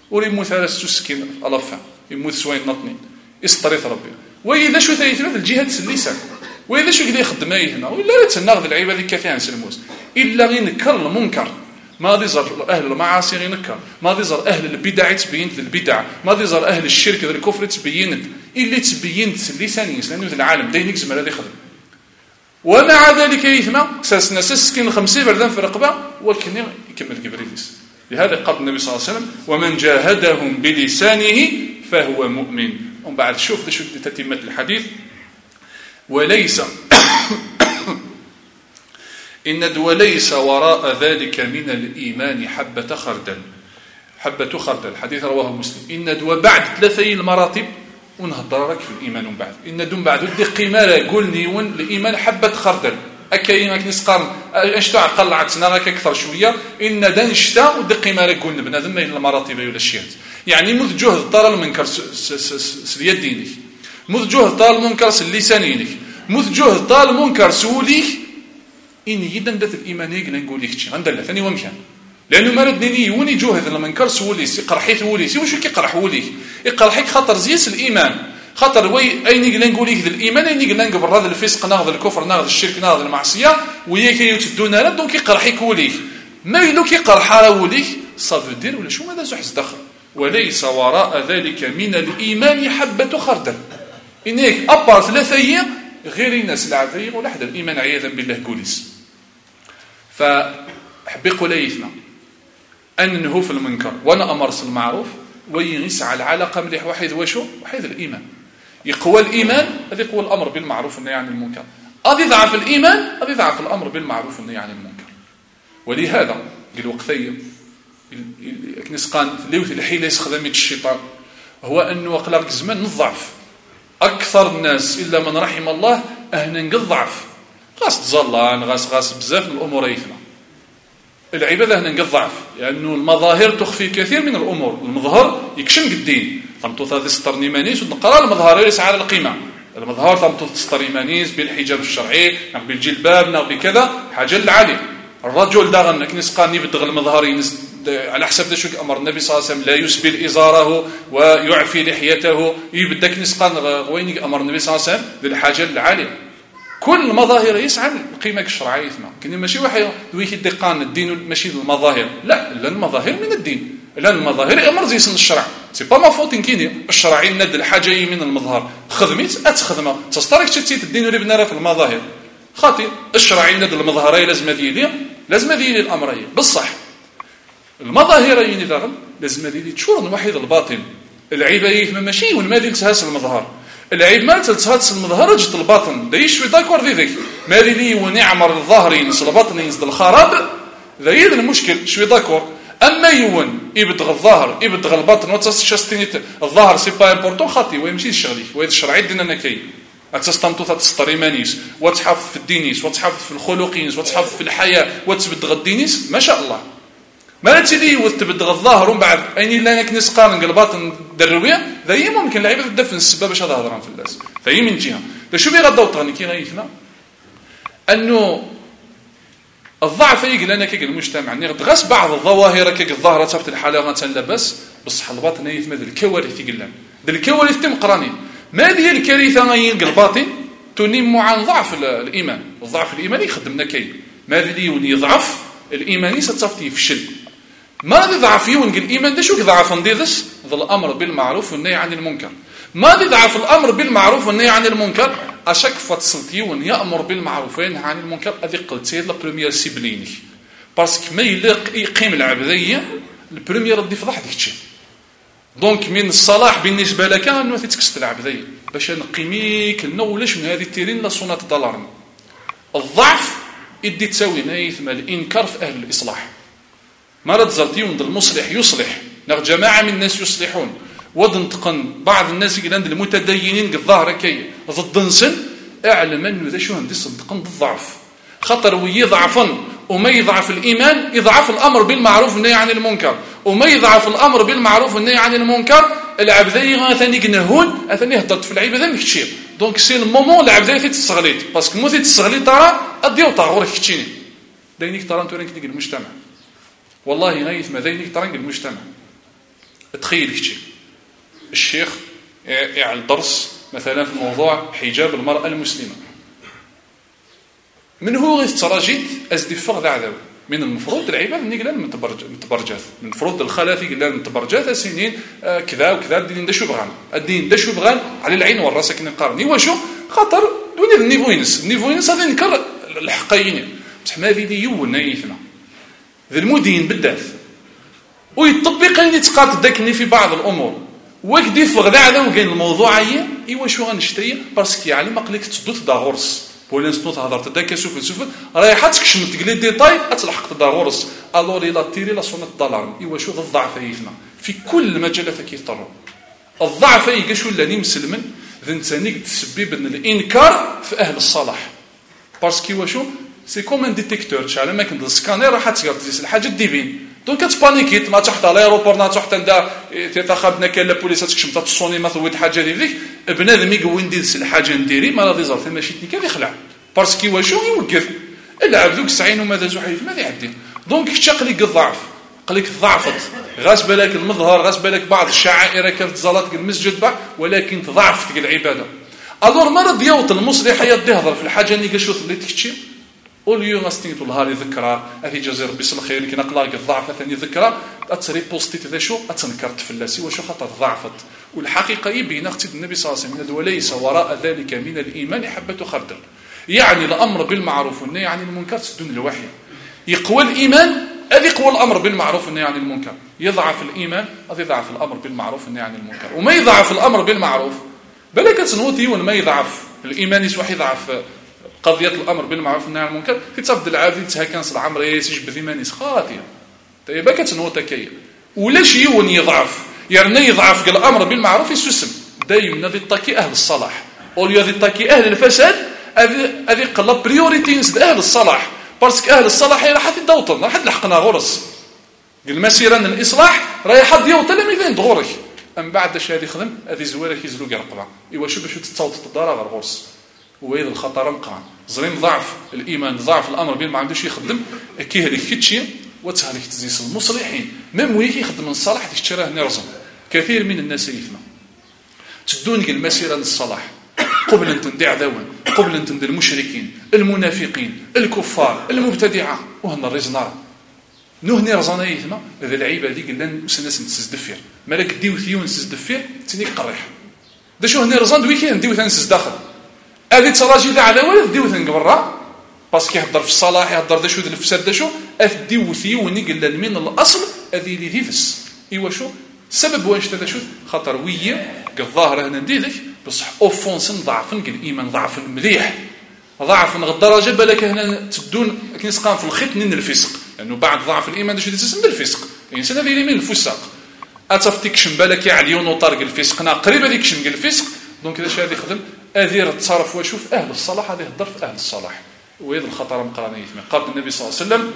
وريموت على السكين الافا يموت سوين نطنين يسطريت ربي واذا شو ثيثنا الجهه اللسان واذا شو كدا يخدم هنا ولا لا تناغ العباد كثيرا سلموس الا ينكر المنكر ما ظهر اهل المعاصي ينكر ما ظهر اهل البدع تبين البدع ما ظهر اهل الشرك الكفر تبينت اللي تبينت اللسان لانه العالم داين يكزم هذا يخدم ومع ذلك يثنى ساسنا سكين 50 بردان في الرقبه ولكن يكمل كبريتس لهذا قال النبي صلى الله عليه وسلم ومن جاهدهم بلسانه فهو مؤمن. ومن بعد شوف شو تتمه الحديث وليس وليس وراء ذلك من الإيمان حبة خردل حديث رواه مسلم إن دو بعد 3 المراتب ونهضر لك في الإيمان من بعد إن دون بعد ودي قيمة قولني ون الإيمان حبة خردل أكاين ما كنسقارن أشتا عقل عتنا غاك أكثر شوية إن دنشتا ودي قيمة قولنا بنادم ما المراتب ولا الشيء يعني مذ جهد طال المنكر سليدينك مذ جهد طال المنكر سليسانينك مذ جهد طال المنكر سوليك إن جدا دات الإيمان يقنا نقول لك شيء عندنا ثاني ومكان لأنه ما ردني يوني جهد لما نكر سوليس يقرحيث وليس وش كيقرح وليك يقرحيك خاطر زيس الإيمان خاطر وي أين يقنا نقول لك الإيمان أين يقنا نقبل هذا الفسق ناخذ الكفر ناخذ الشرك ناخذ المعصية وياك يتدونا لا دونك يقرحيك وليك ما يلوك يقرح على وليك صافي دير ولا شو ماذا زحز دخل وليس وراء ذلك من الإيمان حبة خردل إنك أبار 3 غير الناس العادية ولا حدا الإيمان عياذا بالله قوليس فحبقوا ليثنا أن نهو في المنكر وأنا أمرس المعروف ويسعى العلاقة مليح وحيد وشو وحيد الإيمان يقوى الإيمان هذا يقوى الأمر بالمعروف والنهي عن المنكر أذي ضعف الإيمان أذي ضعف الأمر بالمعروف والنهي عن المنكر ولهذا قال وقتي كنسقان ليوث الحيلة يستخدمت الشيطان هو أنه أقلق زمان نضعف أكثر الناس إلا من رحم الله أهنا نقضعف غاس تزلان غاس بزاف من الأمور يثنى العبادة هنا نقضعف لأنه المظاهر تخفي كثير من الأمور المظهر يكشم الدين ثمتوث هذه سترنيمانيس ونقرأ المظهر يسعى على القيمة المظهر ثمتوث سترنيمانيس بالحجاب الشرعي بالجلباب بكذا حاجة العالي الرجل داغن كنسقان يبدغ المظهر على حسب شو أمر النبي صلى الله عليه وسلم لا يسبل إزاره ويعفي لحيته يبدأ كنسقان وين أمر النبي صلى الله عليه وسلم للحاجة العالية كل المظاهر يسعى القيمة الشرعية كنا ماشي واحد ويك الدقان الدين ماشي المظاهر لا المظاهر من الدين لا المظاهر أمر زي سن الشرع سي با ما فوت كيني الشرعي ند الحاجة من المظهر خدمت أتخدمه تصدرك تشتيت الدين اللي بنرى في المظاهر خاطي الشرعي ند المظهرية لازم ذي الأمرية بالصح المظاهرين ذا لازم ذي تشور واحد الباطن العيبة ماشي والمادي تهاس المظهر العيب ما تلتهاتس المظهر جت الباطن دا يشوي داكور ذيك مالي لي ونعمر الظهر ينزل الباطن ينزل الخراب ذا هي المشكل شوي داكور اما يون يبدغ الظهر يبدغ الباطن وتشستيني الظهر سي با امبورطون خاطي ويمشي الشغلي وهذا الشرعي دينا نكاي اتستمتو تستريمانيس وتحف في الدينيس وتحف في الخلقينيس وتحف في الحياه وتبدغ الدينيس ما شاء الله ما تيدي وتبدغ الظاهر ومن بعد اين لا نكنس قارن الباطن درويه ذا هي ممكن لعيبه تدفن السبب باش هضران في الناس فهي من جهه شو بي غداو طاني كي غايفنا انه الضعف يقل انا كي المجتمع ني غس بعض الظواهر كي الظاهره تفت الحاله غتلبس بصح الباطن يثمد الكوارث يقلان الكوارث تم قراني ما هي الكارثه غاين الباطن تنم عن ضعف الايمان الضعف الايماني يخدمنا كي ما اللي يضعف الايماني ستفتي يفشل ما ضعف يون الإيمان ده شو ضعف نديدس ذا الأمر بالمعروف والنهي عن المنكر ما ضعف الأمر بالمعروف والنهي عن المنكر أشك فتصلتيون يأمر بالمعروف وينهى عن المنكر هذه قلتي لا بريمير سيبليني باسكو ما يلاق يقيم العبدية البريمير دي فضح ديك الشيء دونك من الصلاح بالنسبة لك أنه تكست العبدية باش نقيميك نولش من هذه التيرين لصونات دولار الضعف إدي تساوي نايث الإنكار في أهل الإصلاح ما رد زرتيون المصلح يصلح نغ جماعة من الناس يصلحون ودنتقن بعض الناس يقولون المتدينين الظاهرة كي ضد نسن اعلم أنه ذا شو هندس دقن بالضعف خطر ويضعفن وما يضعف الإيمان يضعف الأمر بالمعروف والنهي عن المنكر وما يضعف الأمر بالمعروف والنهي عن المنكر العبدي غاثاني قنهون أثاني هدرت في العبادة مكتشير دونك سي المومون العبدي في تستغليت باسكو مو في تستغليت ترى أديو طاغورك كتشيني داينيك ترى انتو رانك المجتمع والله غايث ما داينيك ترى المجتمع تخيل كتشي الشيخ يعمل درس مثلا في موضوع حجاب المرأة المسلمة، من هو غيتراجيت ازدي فغ عذاب من المفروض العباد اللي قلنا متبرجات، من المفروض الخلافي قلنا متبرجات سنين كذا وكذا، الدين دا شو بغان، الدين دا شو بغان على العين والراس كنا نقارني واشو خاطر دوني النيفو ينس هذا ينكر الحقيقيين بصح ما في يولنا يثنا ذا المدين بالذات ويطبق اللي تقاط داكني في بعض الامور وكدي فغدا هذا وكاين الموضوعيه ايوا شو غنشتري باسكو يعني ما قلك تدوت دا غرس بولين سنوت هضرت داك سوف رايحه تكشمت تقلي ديتاي اتلحق دا غرس الوري لا تيري لا صونت دولار ايوا شو الضعف يثنا في كل مجالات كيضطروا الضعف يلقى شو اللي مسلمن ذنتاني تسبب ان الانكار في اهل الصلاح باسكو واشو سي كوم ان ديتيكتور شحال ما كندير سكانير راح تقدر تزيد الحاجه ديبين دونك كتبانيكيت ما تحت على الايروبور ما تحت عند تاخذنا كاين لا بوليس تكشم تصوني ما ثويت حاجه ديك بنادم يقوي ندير الحاجه نديري ما راضي زرت ماشي كيف يخلع باسكو واشو يوقف العب ذوك 90 وماذا زحيف ما يعدي دونك تشقلك الضعف قليك ضعفت غاس بالك المظهر غاس بالك بعض الشعائر كانت زلات المسجد بعض ولكن ضعفتك العباده الور مرض يوط المصلح يضهر في الحاجه اللي قشوت اللي تكتشي اوليو غاستيتو الهاري ذكرى هذه جزيره بسم الخير كي نقلاك الضعف ثاني ذكرى اتري بوستيت ذا شو اتنكرت فلاسي وشو خاطر ضعفت والحقيقه يبين اختي النبي صلى الله عليه وسلم وليس وراء ذلك من الايمان حبه خردل يعني الامر بالمعروف والنهي عن المنكر تدون الوحي يقوى الايمان هذا يقوى الامر بالمعروف والنهي عن المنكر يضعف الايمان هذا يضعف الامر بالمعروف والنهي عن المنكر وما يضعف الامر بالمعروف بالك تنوتي وما يضعف الايمان يسوح يضعف قضيه الامر بالمعروف والنهي عن المنكر كتبدا العادي تهكنس العمر يسجب ذيمانيس خاطئه طيب كتنوت كاي ولا شي ون يضعف يعني يضعف الامر بالمعروف يسسم دايما ذي الطاكي اهل الصلاح اوليو ذي الطاكي اهل الفساد هذه قلب بريوريتيز اهل الصلاح باسكو اهل الصلاح راح تدوطن راح تلحقنا غرس المسيره الاصلاح رايح حد يوطن لميدان دغورك من بعد اش هذه يخدم هذه زواره كيزلو كاع رقبه ايوا شوف باش تتصوت الدار غير غرس وهذا الخطر مقام زريم ضعف الايمان ضعف الامر بين ما عندوش يخدم كيهلك كتشي وتهلك تزيس المصلحين ميم وين كيخدم الصلاح تشراه نرزم كثير من الناس يفهم تدون المسيره للصلاح قبل ان تندع ذون قبل ان تندع المشركين المنافقين الكفار المبتدعه وهنا الرزنار نهني رزانا يثما هذا العيبه هذيك اللي الناس نسدفير مالك ديو ثيون نسدفير تني قريح دا شو هني رزان دويكين نديو ثانس داخل هذه تراجي ذا على ولد ديو ثان قبرا باسكو يهضر في الصلاح يهضر دا شو ذا الفساد دا شو ديو ثيون قال من الاصل هذه اللي ذيفس ايوا شو السبب واش هذا شو خاطر ويه الظاهر هنا نديدك بصح اوفونس ضعف الايمان ضعف مليح ضعف الدرجه بالك هنا تدون كنسقان في الخيط من الفسق لانه بعد ضعف الايمان دا شو تسمى الفسق الانسان هذا من الفساق اتفتكشم بالك يا عليون وطارق الفسق انا قريب هذيك شم الفسق دونك هذا الشيء يخدم اذير تصرف واشوف اهل الصلاح هذا يهضر في اهل الصلاح وهذا الخطر مقرانيه قال النبي صلى الله عليه وسلم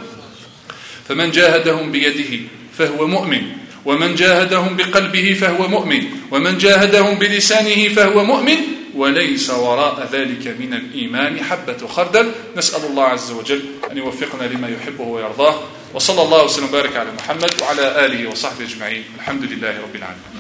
فمن جاهدهم بيده فهو مؤمن ومن جاهدهم بقلبه فهو مؤمن ومن جاهدهم بلسانه فهو مؤمن وليس وراء ذلك من الإيمان حبة خردل نسأل الله عز وجل أن يوفقنا لما يحبه ويرضاه وصلى الله وسلم وبارك على محمد وعلى آله وصحبه أجمعين الحمد لله رب العالمين.